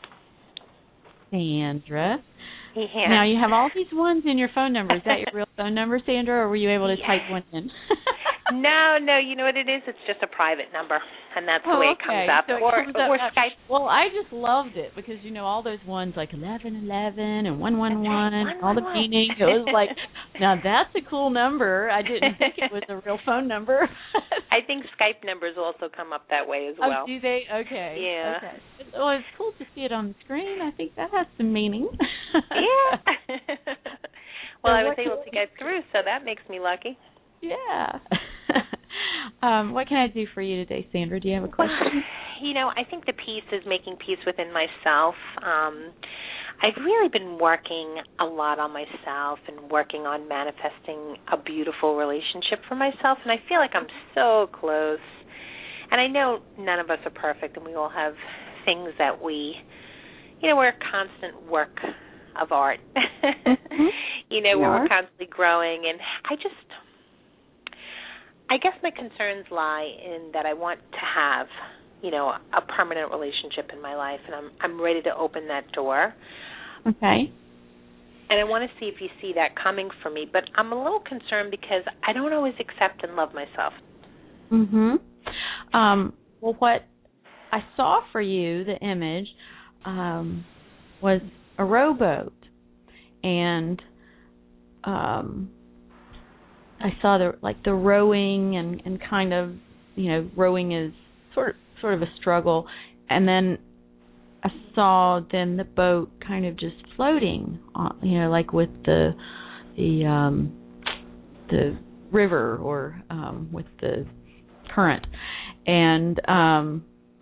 Sandra. Yeah. Now, you have all these ones in your phone number. Is that your real phone number, Sandra, or were you able to yeah. type one in? No, no, you know what it is? It's just a private number, and that's oh, the way okay. it comes up. So it or comes up or at, Skype. Well, I just loved it because, you know, all those ones like eleven eleven and one one one, all the meaning. It was like, now that's a cool number. I didn't think it was a real phone number. I think Skype numbers also come up that way as well. Oh, do they? Okay. Yeah. Okay. Well, it's cool to see it on the screen. I think that has some meaning. Yeah. Well, so I was what able to get through, so that makes me lucky. Yeah. um, what can I do for you today, Sandra? Do you have a question? Well, you know, I think the peace is making peace within myself. Um, I've really been working a lot on myself and working on manifesting a beautiful relationship for myself, and I feel like I'm so close. And I know none of us are perfect, and we all have things that we, you know, we're a constant work of art. Mm-hmm. You know, where we're constantly growing, and I just, I guess my concerns lie in that I want to have, you know, a permanent relationship in my life, and I'm I'm ready to open that door. Okay. And I want to see if you see that coming for me, but I'm a little concerned because I don't always accept and love myself. Mm-hmm. Um, well, what I saw for you, the image, um, was a rowboat, and um, I saw the like the rowing and, and kind of, you know, rowing is sort of, sort of a struggle, and then I saw then the boat kind of just floating, on, you know, like with the the um, the river or um, with the current, and um,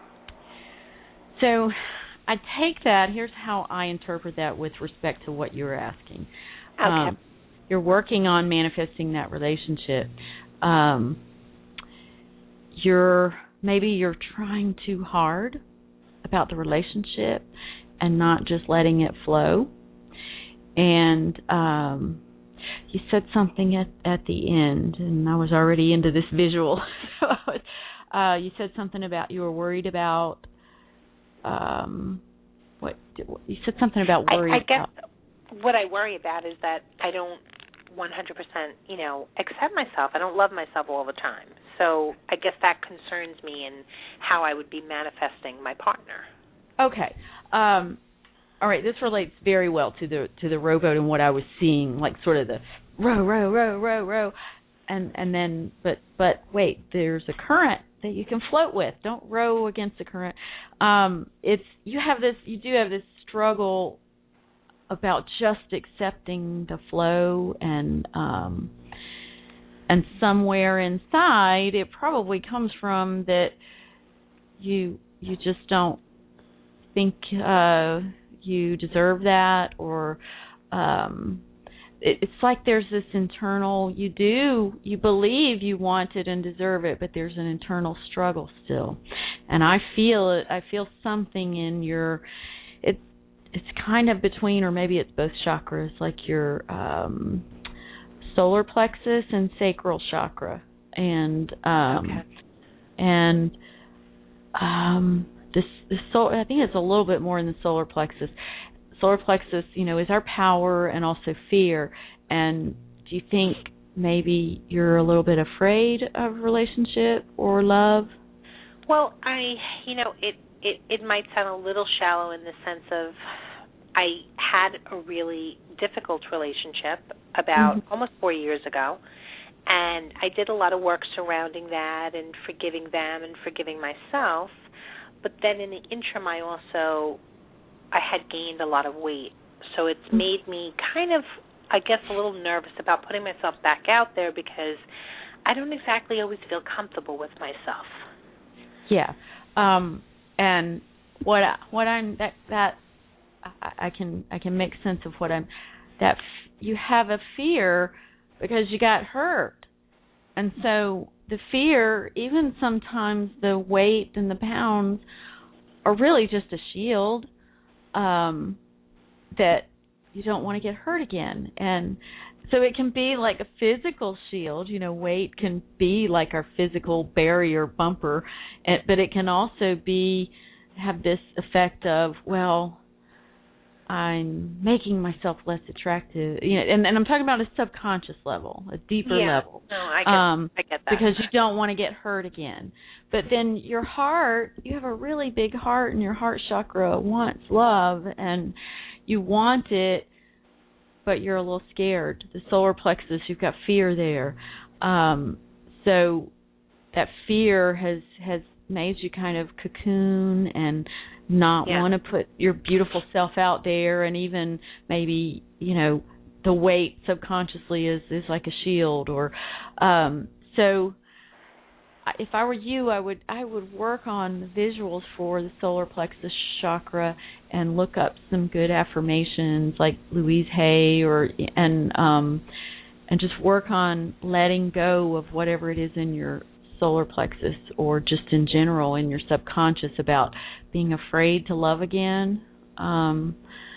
so I take that. Here's how I interpret that with respect to what you were asking. Okay. Um, you're working on manifesting that relationship. Um, you're maybe you're trying too hard about the relationship and not just letting it flow. And um, you said something at, at the end, and I was already into this visual. so I was, uh, you said something about you were worried about. Um, what you said something about worry. I, I guess about. What I worry about is that I don't one hundred percent, you know, accept myself. I don't love myself all the time. So I guess that concerns me in how I would be manifesting my partner. Okay. Um, all right. This relates very well to the to the rowboat and what I was seeing, like sort of the row, row, row, row, row, and and then but but wait, there's a current that you can float with. Don't row against the current. Um, it's you have this. You do have this struggle about just accepting the flow, and um, and somewhere inside it probably comes from that you you just don't think uh, you deserve that, or um, it, it's like there's this internal, you do, you believe you want it and deserve it, but there's an internal struggle still. And I feel it, I feel something in your, it, it's kind of between, or maybe it's both chakras, like your um, solar plexus and sacral chakra. And, um, okay. and, um, this, this soul, I think it's a little bit more in the solar plexus. Solar plexus, you know, is our power and also fear. And do you think maybe you're a little bit afraid of relationship or love? Well, I, you know, it, it, it might sound a little shallow in the sense of I had a really difficult relationship about mm-hmm. almost four years ago, and I did a lot of work surrounding that and forgiving them and forgiving myself. But then in the interim, I also, I had gained a lot of weight. So it's made me kind of, I guess, a little nervous about putting myself back out there because I don't exactly always feel comfortable with myself. Yeah. Um, and what I, what I'm, that, that I, I can, I can make sense of what I'm, that f- you have a fear because you got hurt. And so the fear, even sometimes the weight and the pounds are really just a shield um, that you don't want to get hurt again. And so it can be like a physical shield, you know, weight can be like our physical barrier bumper, but it can also be, have this effect of, well, I'm making myself less attractive. You know, and, and I'm talking about a subconscious level, a deeper yeah. level. No, I get, um, I get that. Because you don't want to get hurt again. But then your heart, you have a really big heart, and your heart chakra wants love, and you want it, but you're a little scared. The solar plexus, you've got fear there. Um, so that fear has, has made you kind of cocoon and not yeah. want to put your beautiful self out there, and even maybe, you know, the weight subconsciously is, is like a shield. Or um, so if I were you, I would I would work on the visuals for the solar plexus chakra and look up some good affirmations like Louise Hay, or and um, and just work on letting go of whatever it is in your solar plexus, or just in general in your subconscious, about being afraid to love again. Um,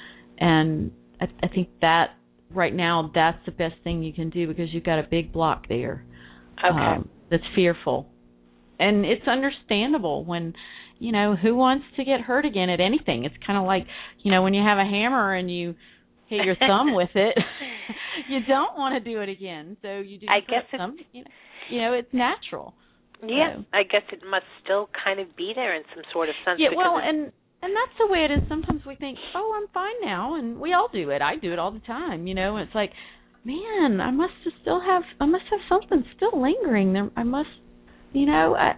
and I, I think that right now that's the best thing you can do, because you've got a big block there. Okay. Um, that's fearful. And it's understandable when, you know, who wants to get hurt again at anything? It's kind of like, you know, when you have a hammer and you hit your thumb with it, you don't want to do it again. So you do I guess some, you know, you know, it's natural. Yeah, so. I guess it must still kind of be there in some sort of sense. Yeah, well, and and that's the way it is. Sometimes we think, oh, I'm fine now, and we all do it. I do it all the time, you know. And it's like, man, I must still have, I must have something still lingering there. I must, you know, I,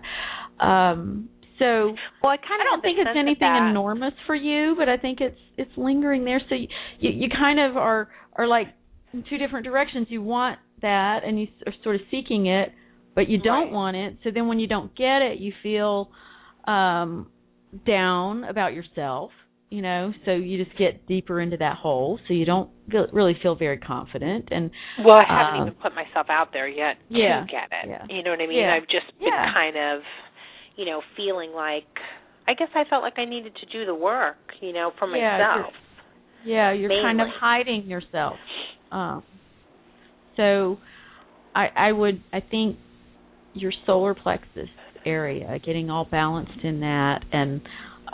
um. So well, I kind of I don't think it's anything enormous for you, but I think it's it's lingering there. So you, you you kind of are are like in two different directions. You want that, and you are sort of seeking it, but you don't right. want it. So then when you don't get it, you feel um, down about yourself, you know, so you just get deeper into that hole. So you don't feel, really feel very confident. And well, I haven't uh, even put myself out there yet yeah, to get it. Yeah. You know what I mean? Yeah. I've just been yeah. kind of, you know, feeling like, I guess I felt like I needed to do the work, you know, for yeah, myself. You're, yeah, you're mainly. kind of hiding yourself. Um, so I, I would, I think your solar plexus area, getting all balanced in that, and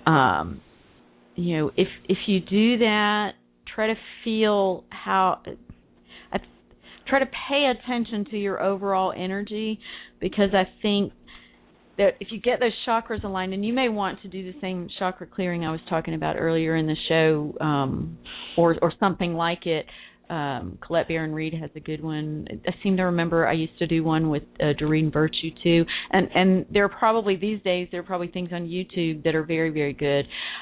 um, you know, if if you do that, try to feel how, uh, try to pay attention to your overall energy, because I think that if you get those chakras aligned, and you may want to do the same chakra clearing I was talking about earlier in the show, um, or or something like it. Um, Colette Baron Reed has a good one. I seem to remember I used to do one with uh, Doreen Virtue too. And and there are probably these days there are probably things on YouTube that are very, very good.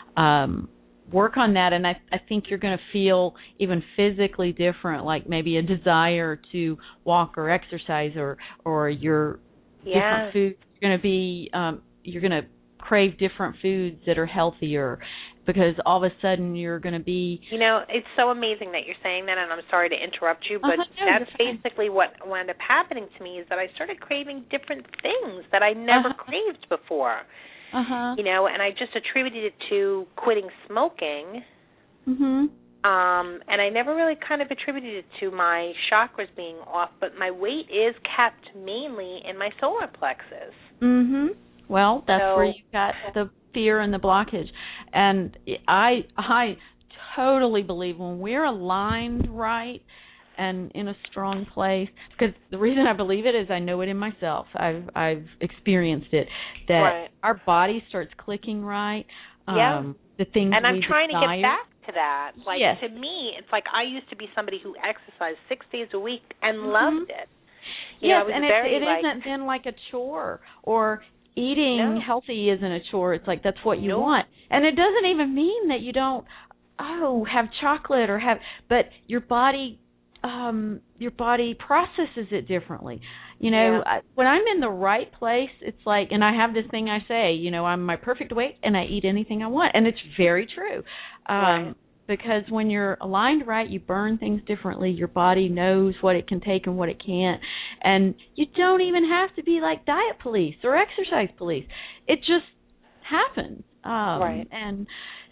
Um, work on that, and I I think you're going to feel even physically different, like maybe a desire to walk or exercise, or or your yeah. different foods. You're going to be um, you're going to crave different foods that are healthier, because all of a sudden you're going to be... You know, it's so amazing that you're saying that, and I'm sorry to interrupt you, but uh-huh, no, that's basically what wound up happening to me, is that I started craving different things that I never uh-huh. craved before. Uh-huh. You know, and I just attributed it to quitting smoking, mm-hmm. um, and I never really kind of attributed it to my chakras being off, but my weight is kept mainly in my solar plexus. Mm-hmm. Well, that's so, where you got the fear and the blockage. And I I totally believe when we're aligned right and in a strong place, because the reason I believe it is I know it in myself. I've I've experienced it, that right. our body starts clicking right. Yeah. Um, the things and I'm we trying desire. to get back to that. Like, yes. to me, it's like I used to be somebody who exercised six days a week and mm-hmm. loved it. You yes, know, it and very, it, it like, isn't then like a chore, or eating no. healthy isn't a chore. It's like that's what you nope. want. And it doesn't even mean that you don't, oh, have chocolate or have, but your body, um, your body processes it differently. You know, yeah. I, when I'm in the right place, it's like, and I have this thing I say, you know, I'm my perfect weight and I eat anything I want. And it's very true. Um, right. Because when you're aligned right, you burn things differently. Your body knows what it can take and what it can't. And you don't even have to be like diet police or exercise police. It just happens. Um, right. And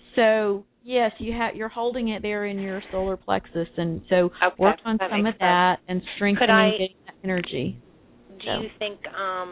so, yes, you ha- you're holding it there in your solar plexus. And so okay. work on that some of sense. that and strengthening I, getting that energy. Do so. you think... um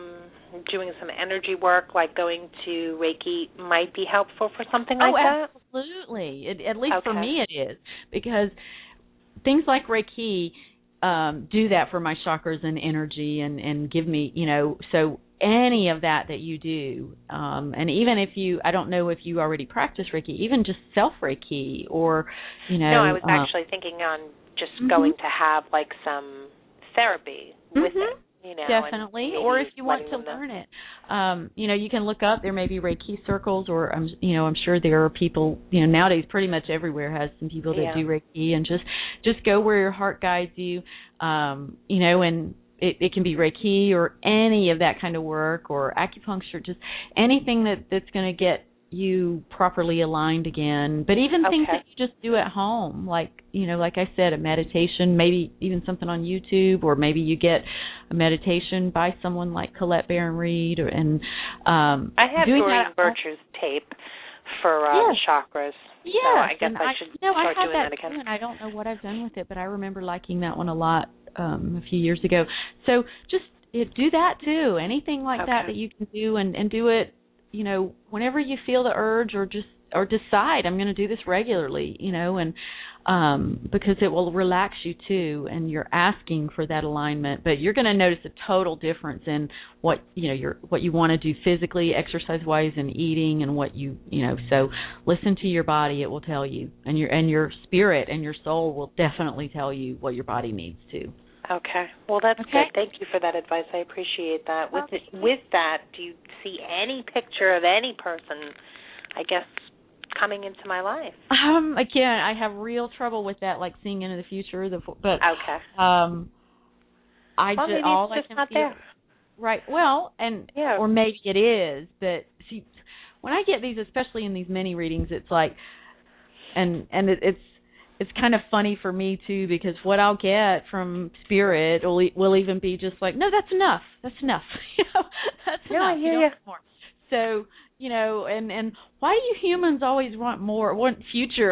doing some energy work, like going to Reiki, might be helpful for something like oh, that? Absolutely. It, at least okay. for me it is, because things like Reiki um, do that for my chakras and energy and, and give me, you know, so any of that that you do, um, and even if you, I don't know if you already practice Reiki, even just self-Reiki or, you know. No, I was um, actually thinking on just mm-hmm. going to have like some therapy with mm-hmm. it. You know, definitely, or if you want to learn it, um, you know, you can look up. There may be Reiki circles, or um, you know, I'm sure there are people. You know, nowadays pretty much everywhere has some people that yeah. do Reiki, and just just go where your heart guides you. Um, you know, and it, it can be Reiki or any of that kind of work, or acupuncture, just anything that that's going to get you properly aligned again. But even okay. things that you just do at home, like, you know, like I said, a meditation, maybe even something on YouTube, or maybe you get a meditation by someone like Colette Baron Reed, or and um I have doing Doreen that, Birch's tape for um, yes. chakras. Yes, so I guess and I I, should you know, start I have doing that, that again. too, and I don't know what I've done with it, but I remember liking that one a lot um a few years ago. So just it, do that too. Anything like okay. that that you can do, and and do it, you know, whenever you feel the urge, or just or decide I'm going to do this regularly, you know, and um, because it will relax you too, and you're asking for that alignment. But you're going to notice a total difference in what you know, your what you want to do physically, exercise-wise, and eating, and what you you know. So listen to your body; it will tell you, and your and your spirit and your soul will definitely tell you what your body needs to. Okay. Well, that's okay. good. Thank you for that advice. I appreciate that. With okay. it, with that, do you see any picture of any person, I guess, coming into my life? Um, again, I have real trouble with that, like seeing into the future. The but okay. Um, I well, just maybe all it's I just can not feel. there. Right. Well, and yeah. or maybe it is, but see, when I get these, especially in these mini readings, it's like, and and it, it's it's kind of funny for me too, because what I'll get from spirit will will even be just like, no, that's enough. That's enough. you know, that's no, enough. I hear you don't you. want more. So. You know, and, and why do you humans always want more, want future?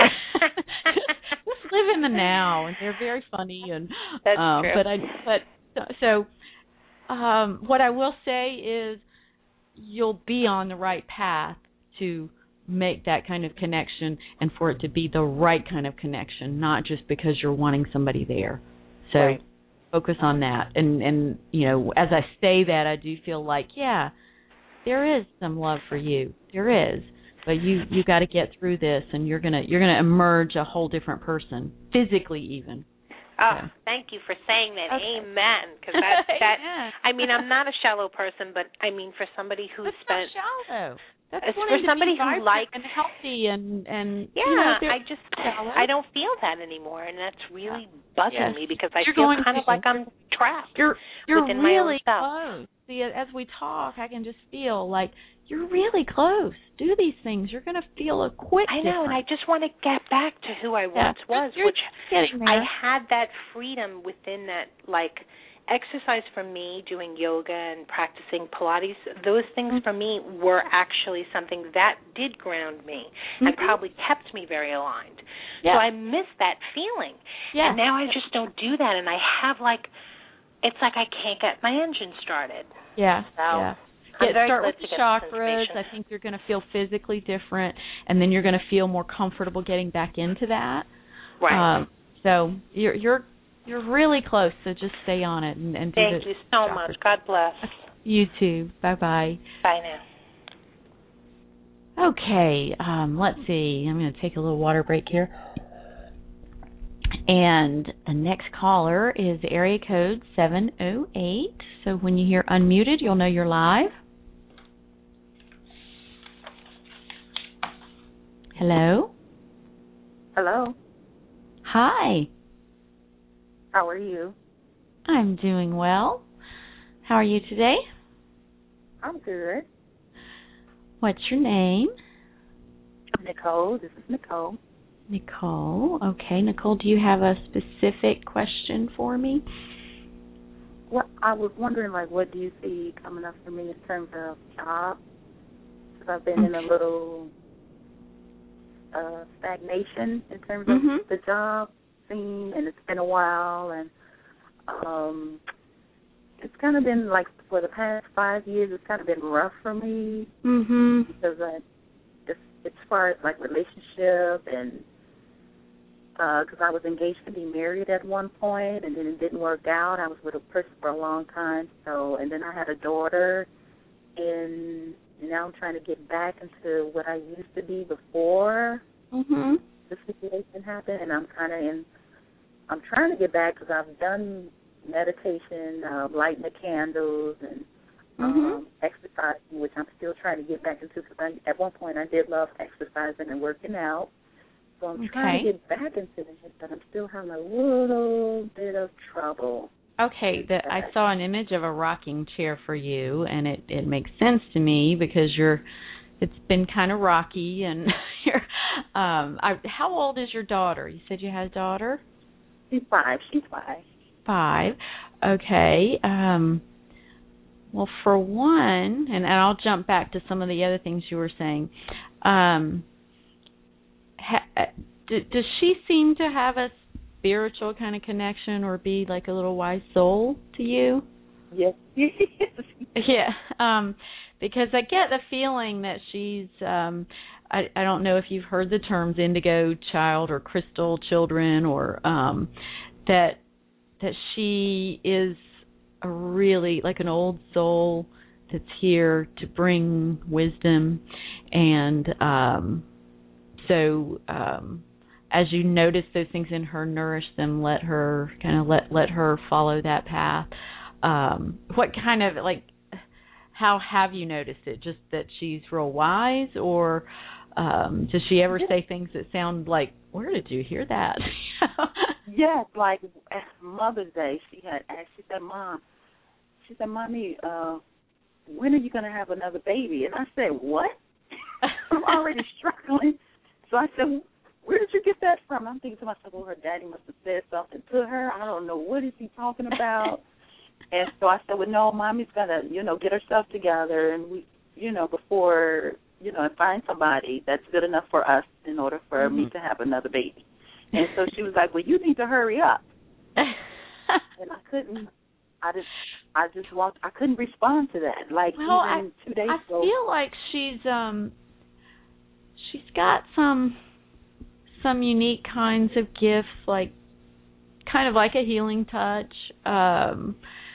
Just live in the now, and they're very funny. And That's um, true. But I, but so, um, what I will say is, you'll be on the right path to make that kind of connection, and for it to be the right kind of connection, not just because you're wanting somebody there. So right. focus on that, and and you know, as I say that, I do feel like, yeah. There is some love for you. There is, but you you got to get through this, and you're gonna you're gonna emerge a whole different person, physically even. Oh, so. Thank you for saying that. Okay. Amen. Because that that yeah. I mean, I'm not a shallow person, but I mean, for somebody who That's spent not shallow. That's for wanting somebody to be who likes and healthy and and yeah. You know, I just shallow. I don't feel that anymore, and that's really yeah. bugging yes. me, because I you're feel going kind to, of like I'm trapped you're you're within really my own self. close. See, as we talk, I can just feel like you're really close. Do these things. You're going to feel a quick I know, difference. and I just want to get back to who I yeah. once was, you're which getting there. I had that freedom within that, like, exercise for me, doing yoga and practicing Pilates, those things mm-hmm. for me were actually something that did ground me mm-hmm. and probably kept me very aligned. Yeah. So I miss that feeling. Yeah. And now I just don't do that, and I have, like, it's like I can't get my engine started. Yeah, so yeah. I'm yeah start glad with to the get chakras. I think you're going to feel physically different, and then you're going to feel more comfortable getting back into that. Right. Um, so you're you're you're really close. So just stay on it and, and do Thank the you so chakras. much. God bless. Okay. You too. Bye bye. Bye now. Okay. Um, let's see. I'm going to take a little water break here. And the next caller is area code seven oh eight. So when you hear unmuted, you'll know you're live. Hello? Hello. Hi. How are you? I'm doing well. How are you today? I'm good. What's your name? Nicole. This is Nicole. Nicole. Okay, Nicole, do you have a specific question for me? Well, I was wondering, like, what do you see coming up for me in terms of job? Because I've been in a little uh, stagnation in terms of mm-hmm. the job scene, and it's been a while, and um, it's kind of been, like, for the past five years has kind of been rough for me. Mhm. Because I, just, as far as like relationship and because uh, I was engaged to be married at one point, and then it didn't work out. I was with a person for a long time, so and then I had a daughter, and now I'm trying to get back into what I used to be before mhm. the situation happened, and I'm kind of in. I'm trying to get back because I've done meditation, uh, lighting the candles, and um, mm-hmm. exercising, which I'm still trying to get back into. Because at one point I did love exercising and working out. So I'm okay. trying to get back into it, but I'm still having a little bit of trouble. Okay, the, I saw an image of a rocking chair for you, and it, it makes sense to me because you're. It's been kind of rocky, and you're. Um, I, how old is your daughter? You said you had a daughter. She's five. She's five. Five. Okay. Um, well, for one, and, and I'll jump back to some of the other things you were saying. Um, Ha, d- does she seem to have a spiritual kind of connection or be like a little wise soul to you? Yes. Yeah. Um, because I get the feeling that she's, um, I, I don't know if you've heard the terms indigo child or crystal children, or um, that that she is a really like an old soul that's here to bring wisdom and um So um, as you notice those things in her, nourish them. Let her kind of let let her follow that path. Um, what kind of like? How have you noticed it? Just that she's real wise, or um, does she ever say things that sound like, "Where did you hear that?" Yes, like at Mother's Day, she had asked. She said, "Mom," she said, "Mommy, uh, when are you going to have another baby?" And I said, "What? I'm already struggling." So I said, "Where did you get that from?" I'm thinking to myself, well, her daddy must have said something to her. I don't know, what is he talking about? And so I said, well, no, Mommy's got to, you know, get herself together and, we, you know, before, you know, and find somebody that's good enough for us in order for mm-hmm. me to have another baby. And so she was like, well, you need to hurry up. And I couldn't, I just, I just walked, I couldn't respond to that. Like, well, even I, two days I ago. I feel like she's, um, she's got some some unique kinds of gifts, like kind of like a healing touch. Um,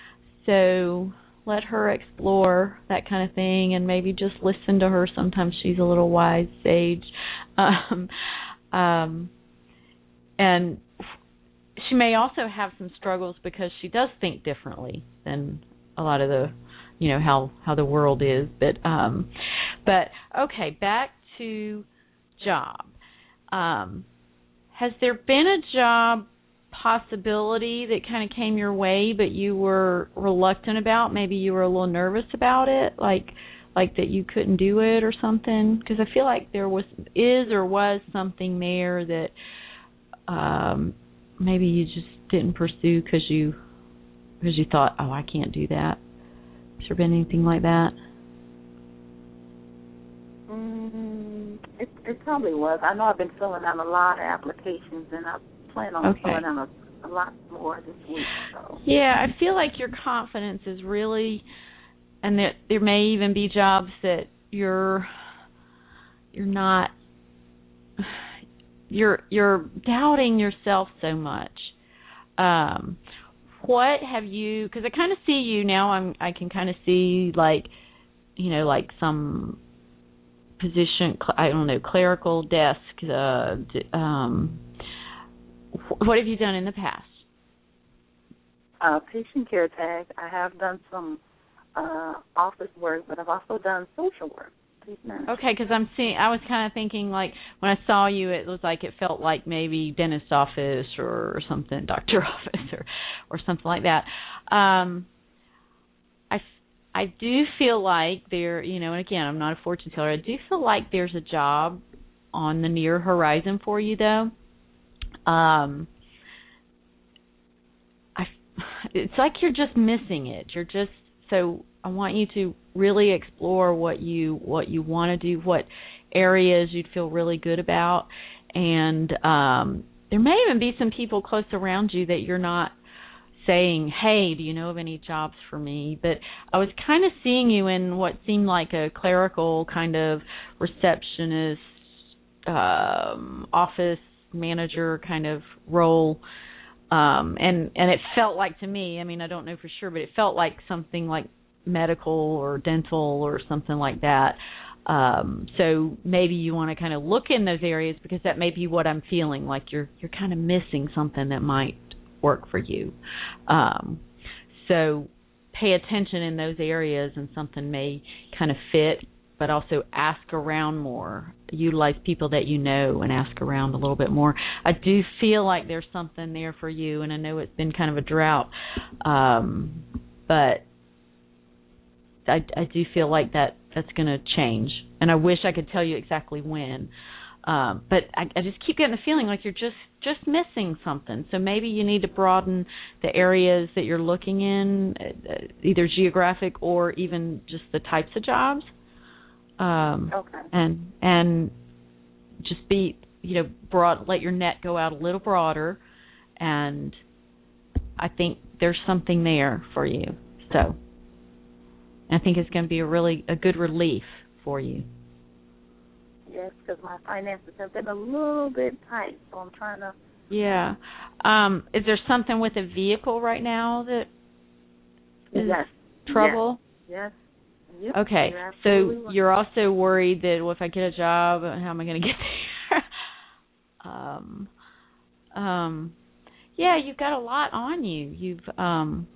so let her explore that kind of thing, and maybe just listen to her. Sometimes she's a little wise sage, um, um, and she may also have some struggles because she does think differently than a lot of the, you know, how how the world is. But um, but okay, back to job. Um, has there been a job possibility that kind of came your way, but you were reluctant about? Maybe you were a little nervous about it, like like that you couldn't do it or something? Because I feel like there was is or was something there that um, maybe you just didn't pursue because you because you thought, oh, I can't do that. Has there been anything like that? Mm, it, it probably was. I know I've been filling out a lot of applications, and I plan on okay. filling out a, a lot more this week. So. Yeah, I feel like your confidence is really, and that there may even be jobs that you're you're not you're you're doubting yourself so much. Um, what have you? Because I kind of see you now. I'm I can kind of see like, you know, like some position, I don't know, clerical desk. Uh, um, what have you done in the past? Uh, patient care tag. I have done some uh, office work, but I've also done social work. Okay, because I'm seeing. I was kind of thinking like when I saw you, it was like it felt like maybe dentist office or something, doctor office or or something like that. Um, I I do feel like there, you know, and again, I'm not a fortune teller. I do feel like there's a job on the near horizon for you, though. Um, I, it's like you're just missing it. You're just so. I want you to really explore what you what you want to do, what areas you'd feel really good about, and um, there may even be some people close around you that you're not saying, hey, do you know of any jobs for me? But I was kind of seeing you in what seemed like a clerical kind of receptionist, um, office manager kind of role. Um, and, and it felt like to me, I mean, I don't know for sure, but it felt like something like medical or dental or something like that. Um, so maybe you want to kind of look in those areas, because that may be what I'm feeling, like you're you're kind of missing something that might work for you. Um, so pay attention in those areas, and something may kind of fit, but also ask around more. Utilize people that you know and ask around a little bit more. I do feel like there's something there for you, and I know it's been kind of a drought, um, but I, I do feel like that that's going to change, and I wish I could tell you exactly when. Um, but I, I just keep getting the feeling like you're just, just missing something. So maybe you need to broaden the areas that you're looking in, uh, either geographic or even just the types of jobs. Um, okay. And and just be, you know, broad. Let your net go out a little broader, and I think there's something there for you. So I think it's going to be a really a good relief for you. Yes, because my finances have been a little bit tight, so I'm trying to. Yeah. Um, is there something with a vehicle right now that is yes. trouble? Yes. yes. Yep. Okay. You're So right. you're also worried that, well, if I get a job, how am I going to get there? um, um, yeah, you've got a lot on you. You've um,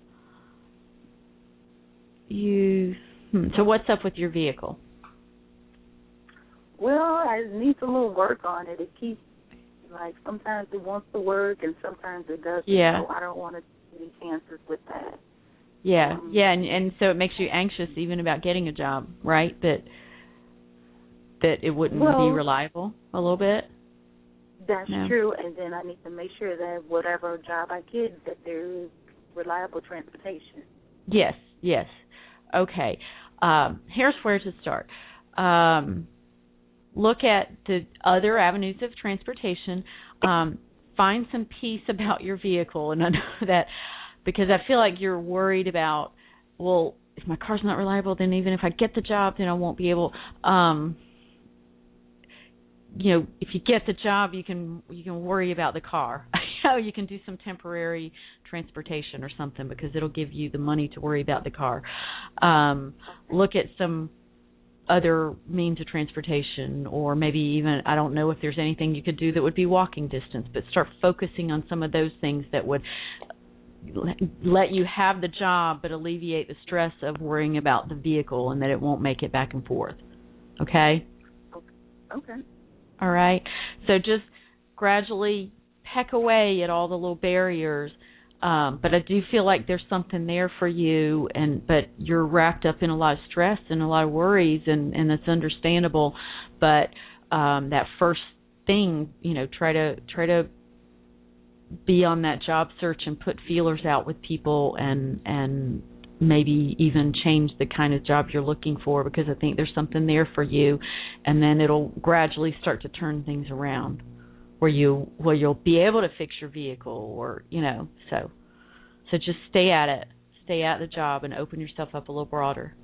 you. Hmm, so what's up with your vehicle? Well, I need a little work on it. It keeps, like, sometimes it wants to work and sometimes it doesn't. Yeah. So I don't want to take any chances with that. Yeah, um, yeah, and, and so it makes you anxious even about getting a job, right? That that it wouldn't well, be reliable a little bit. That's no. true, and then I need to make sure that whatever job I get, that there is reliable transportation. Yes, yes. Okay. Um, here's where to start. Um, look at the other avenues of transportation. Um, find some peace about your vehicle, and I know that because I feel like you're worried about, well, if my car's not reliable, then even if I get the job, then I won't be able. Um, you know, if you get the job, you can you can worry about the car. You know, you can do some temporary transportation or something because it'll give you the money to worry about the car. Um, look at some other means of transportation, or maybe even, I don't know if there's anything you could do that would be walking distance, but start focusing on some of those things that would let you have the job but alleviate the stress of worrying about the vehicle and that it won't make it back and forth. Okay? Okay. All right. So just gradually peck away at all the little barriers. Um, but I do feel like there's something there for you, and but you're wrapped up in a lot of stress and a lot of worries, and, and that's understandable. But um, that first thing, you know, try to try to be on that job search and put feelers out with people, and and maybe even change the kind of job you're looking for, because I think there's something there for you, and then it'll gradually start to turn things around where you where you'll be able to fix your vehicle, or you know, so so just stay at it, stay at the job, and open yourself up a little broader.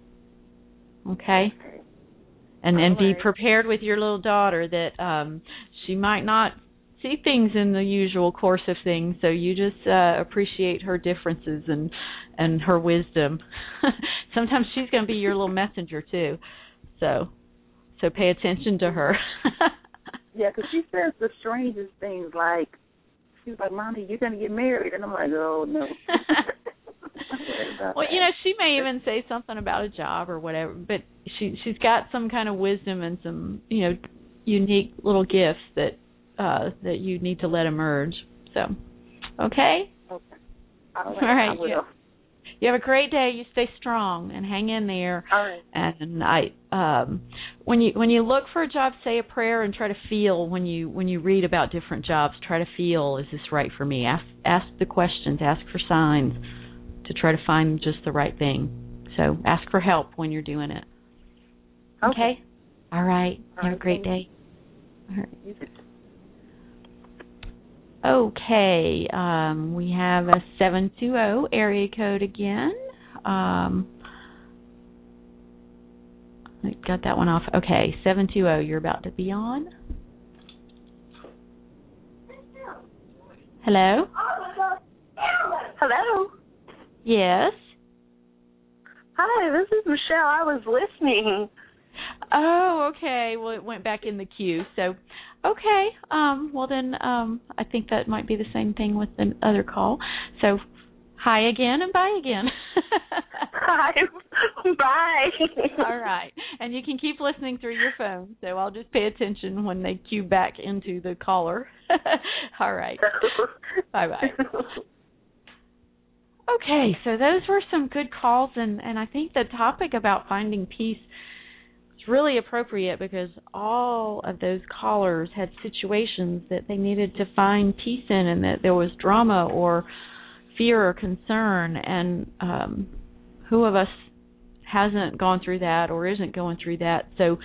Okay, and and be prepared with your little daughter that um, she might not see things in the usual course of things, so you just uh, appreciate her differences and and her wisdom. Sometimes she's going to be your little messenger too, so so pay attention to her. Yeah, because she says the strangest things, like, she's like, Mommy, you're going to get married. And I'm like, oh, no. Well, you know, she may even say something about a job or whatever, but she, she's got some kind of wisdom and some, you know, unique little gifts that uh, that you need to let emerge. So, okay? Okay. All right. All right. I will. You, you have a great day. You stay strong and hang in there. All right. And I, um, when you when you look for a job, say a prayer and try to feel when you when you read about different jobs. Try to feel, is this right for me? Ask ask the questions. Ask for signs to try to find just the right thing. So ask for help when you're doing it. Okay. okay? All right. All have right. a great day. All right. Okay, um, we have a seven two zero area code again. Um, I got that one off. Okay, seven two zero, you're about to be on. Hello? Hello? Yes? Hi, this is Michelle. I was listening. Oh, okay. Well, it went back in the queue. So, okay. Um, well, then um, I think that might be the same thing with the other call. So, hi again and bye again. Hi. Bye. All right. And you can keep listening through your phone. So I'll just pay attention when they cue back into the caller. All right. Bye-bye. Okay, so those were some good calls, and, and I think the topic about finding peace is really appropriate because all of those callers had situations that they needed to find peace in, and that there was drama or fear or concern, and um, who of us hasn't gone through that or isn't going through that? So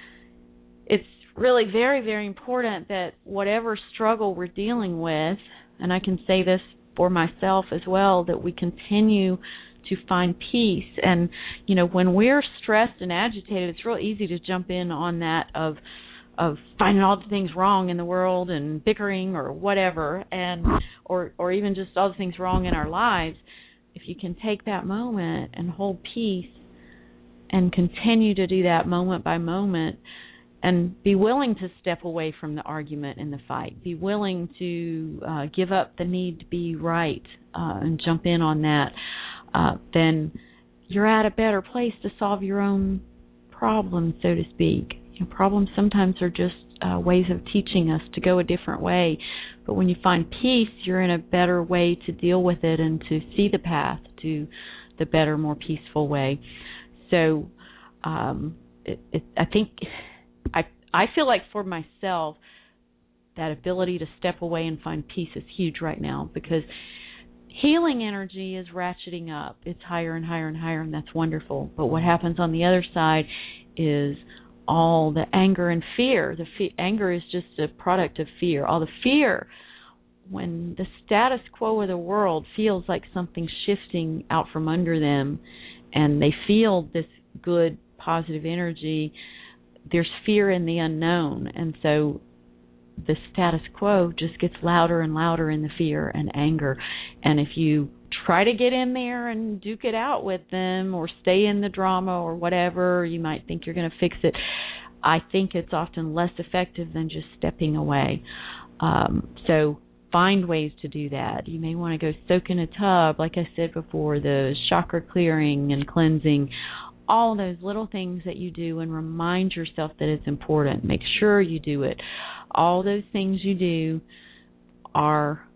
it's really very, very important that whatever struggle we're dealing with, and I can say this for myself as well, that we continue to find peace. And, you know, when we're stressed and agitated, it's real easy to jump in on that of of finding all the things wrong in the world and bickering or whatever, and or or even just all the things wrong in our lives. If you can take that moment and hold peace and continue to do that moment by moment, and be willing to step away from the argument and the fight. Be willing to uh, give up the need to be right uh, and jump in on that. Uh, then you're at a better place to solve your own problems, so to speak. You know, problems sometimes are just uh, ways of teaching us to go a different way. But when you find peace, you're in a better way to deal with it and to see the path to the better, more peaceful way. So um, it, it, I think... I I feel like for myself, that ability to step away and find peace is huge right now, because healing energy is ratcheting up. It's higher and higher and higher, and that's wonderful. But what happens on the other side is all the anger and fear. The fe- anger is just a product of fear. All the fear, when the status quo of the world feels like something's shifting out from under them, and they feel this good, positive energy, there's fear in the unknown, and so the status quo just gets louder and louder in the fear and anger. And if you try to get in there and duke it out with them or stay in the drama or whatever, you might think you're going to fix it. I think it's often less effective than just stepping away. Um, so find ways to do that. You may want to go soak in a tub, like I said before, the chakra clearing and cleansing, all those little things that you do, and remind yourself that it's important. Make sure you do it. All those things you do are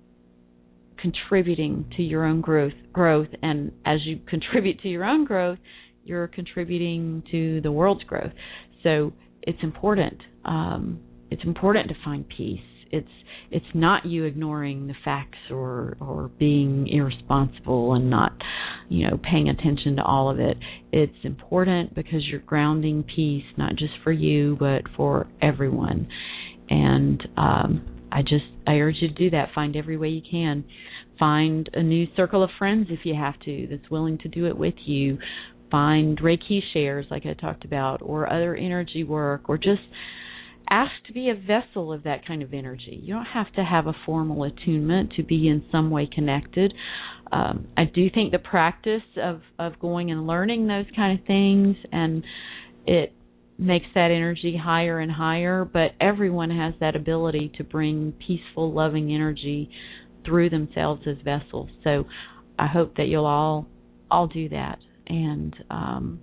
contributing to your own growth, growth, and as you contribute to your own growth, you're contributing to the world's growth. So it's important. Um, it's important to find peace. It's it's not you ignoring the facts or or being irresponsible and not, you know, paying attention to all of it. It's important because you're grounding peace, not just for you, but for everyone. And um, I just, I urge you to do that. Find every way you can. Find a new circle of friends if you have to that's willing to do it with you. Find Reiki shares like I talked about, or other energy work, or just ask to be a vessel of that kind of energy. You don't have to have a formal attunement to be in some way connected. Um, I do think the practice of, of going and learning those kind of things, and it makes that energy higher and higher, but everyone has that ability to bring peaceful, loving energy through themselves as vessels. So I hope that you'll all all do that. And um,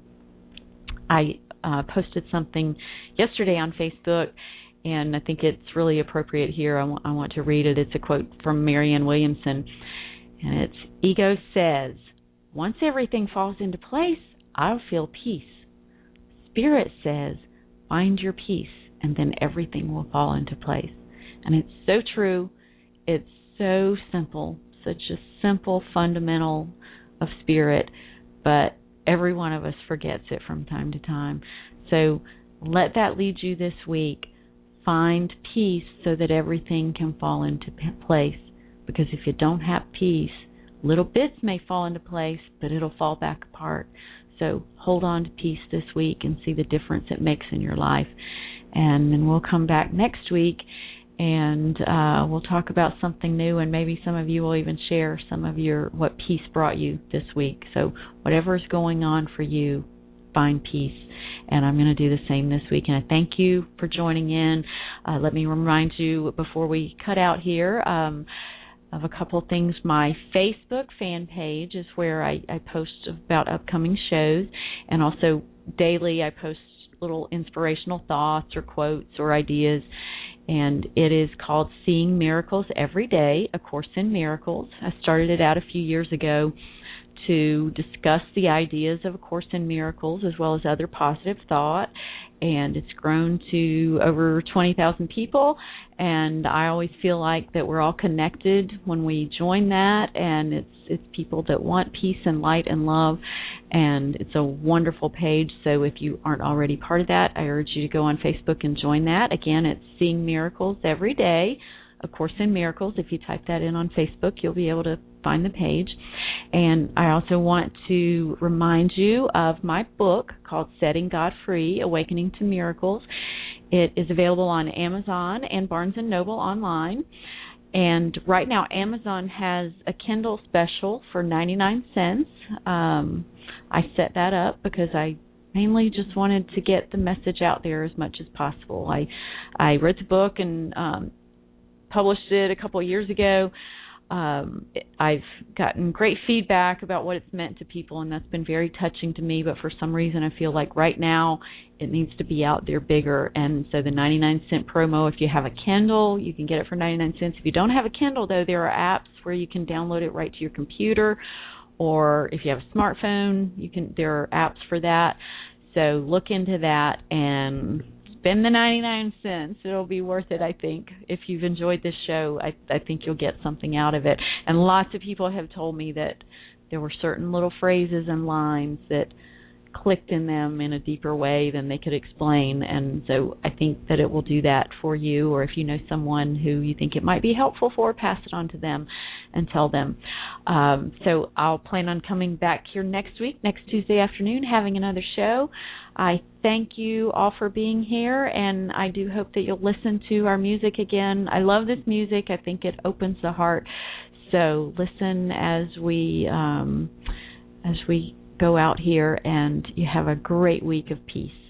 I uh, posted something yesterday on Facebook, and I think it's really appropriate here. I, w- I want to read it. It's a quote from Marianne Williamson, and it's, "Ego says, once everything falls into place, I'll feel peace. Spirit says, find your peace, and then everything will fall into place." And it's so true. It's so simple, such a simple fundamental of spirit, but every one of us forgets it from time to time. So let that lead you this week. find peace so that everything can fall into place. Because if you don't have peace, little bits may fall into place, but it'll fall back apart. So hold on to peace this week and see the difference it makes in your life. And then we'll come back next week and uh, we'll talk about something new, and maybe some of you will even share some of your what peace brought you this week. So whatever is going on for you, find peace. And I'm going to do the same this week. And I thank you for joining in. Uh, let me remind you before we cut out here um, of a couple of things. My Facebook fan page is where I, I post about upcoming shows, and also daily I post little inspirational thoughts or quotes or ideas, and it is called Seeing Miracles Every Day, A Course in Miracles. I started it out a few years ago to discuss the ideas of A Course in Miracles as well as other positive thought, and it's grown to over twenty thousand people, and I always feel like that we're all connected when we join that, and it's it's people that want peace and light and love, and it's a wonderful page. So if you aren't already part of that, I urge you to go on Facebook and join that. Again, it's Seeing Miracles Every Day, A Course in Miracles. If you type that in on Facebook, you'll be able to find the page. And I also want to remind you of my book called Setting God Free, Awakening to Miracles. It is available on Amazon and Barnes and Noble online. And right now, Amazon has a Kindle special for ninety-nine cents. Um, I set that up because I mainly just wanted to get the message out there as much as possible. I I wrote the book and um, published it a couple of years ago. Um, I've gotten great feedback about what it's meant to people, and that's been very touching to me, but for some reason I feel like right now it needs to be out there bigger. And so the ninety-nine cent promo, if you have a Kindle, you can get it for ninety-nine cents. If you don't have a Kindle, though, there are apps where you can download it right to your computer, or if you have a smartphone, you can. There are apps for that. So look into that and spend the ninety-nine cents. It'll be worth it, I think. If you've enjoyed this show, I, I think you'll get something out of it. And lots of people have told me that there were certain little phrases and lines that clicked in them in a deeper way than they could explain. And so I think that it will do that for you, or if you know someone who you think it might be helpful for, pass it on to them and tell them. Um, so I'll plan on coming back here next week, next Tuesday afternoon, having another show. I thank you all for being here, and I do hope that you'll listen to our music again. I love this music. I think it opens the heart. So listen as we um, as we go out here, and you have a great week of peace.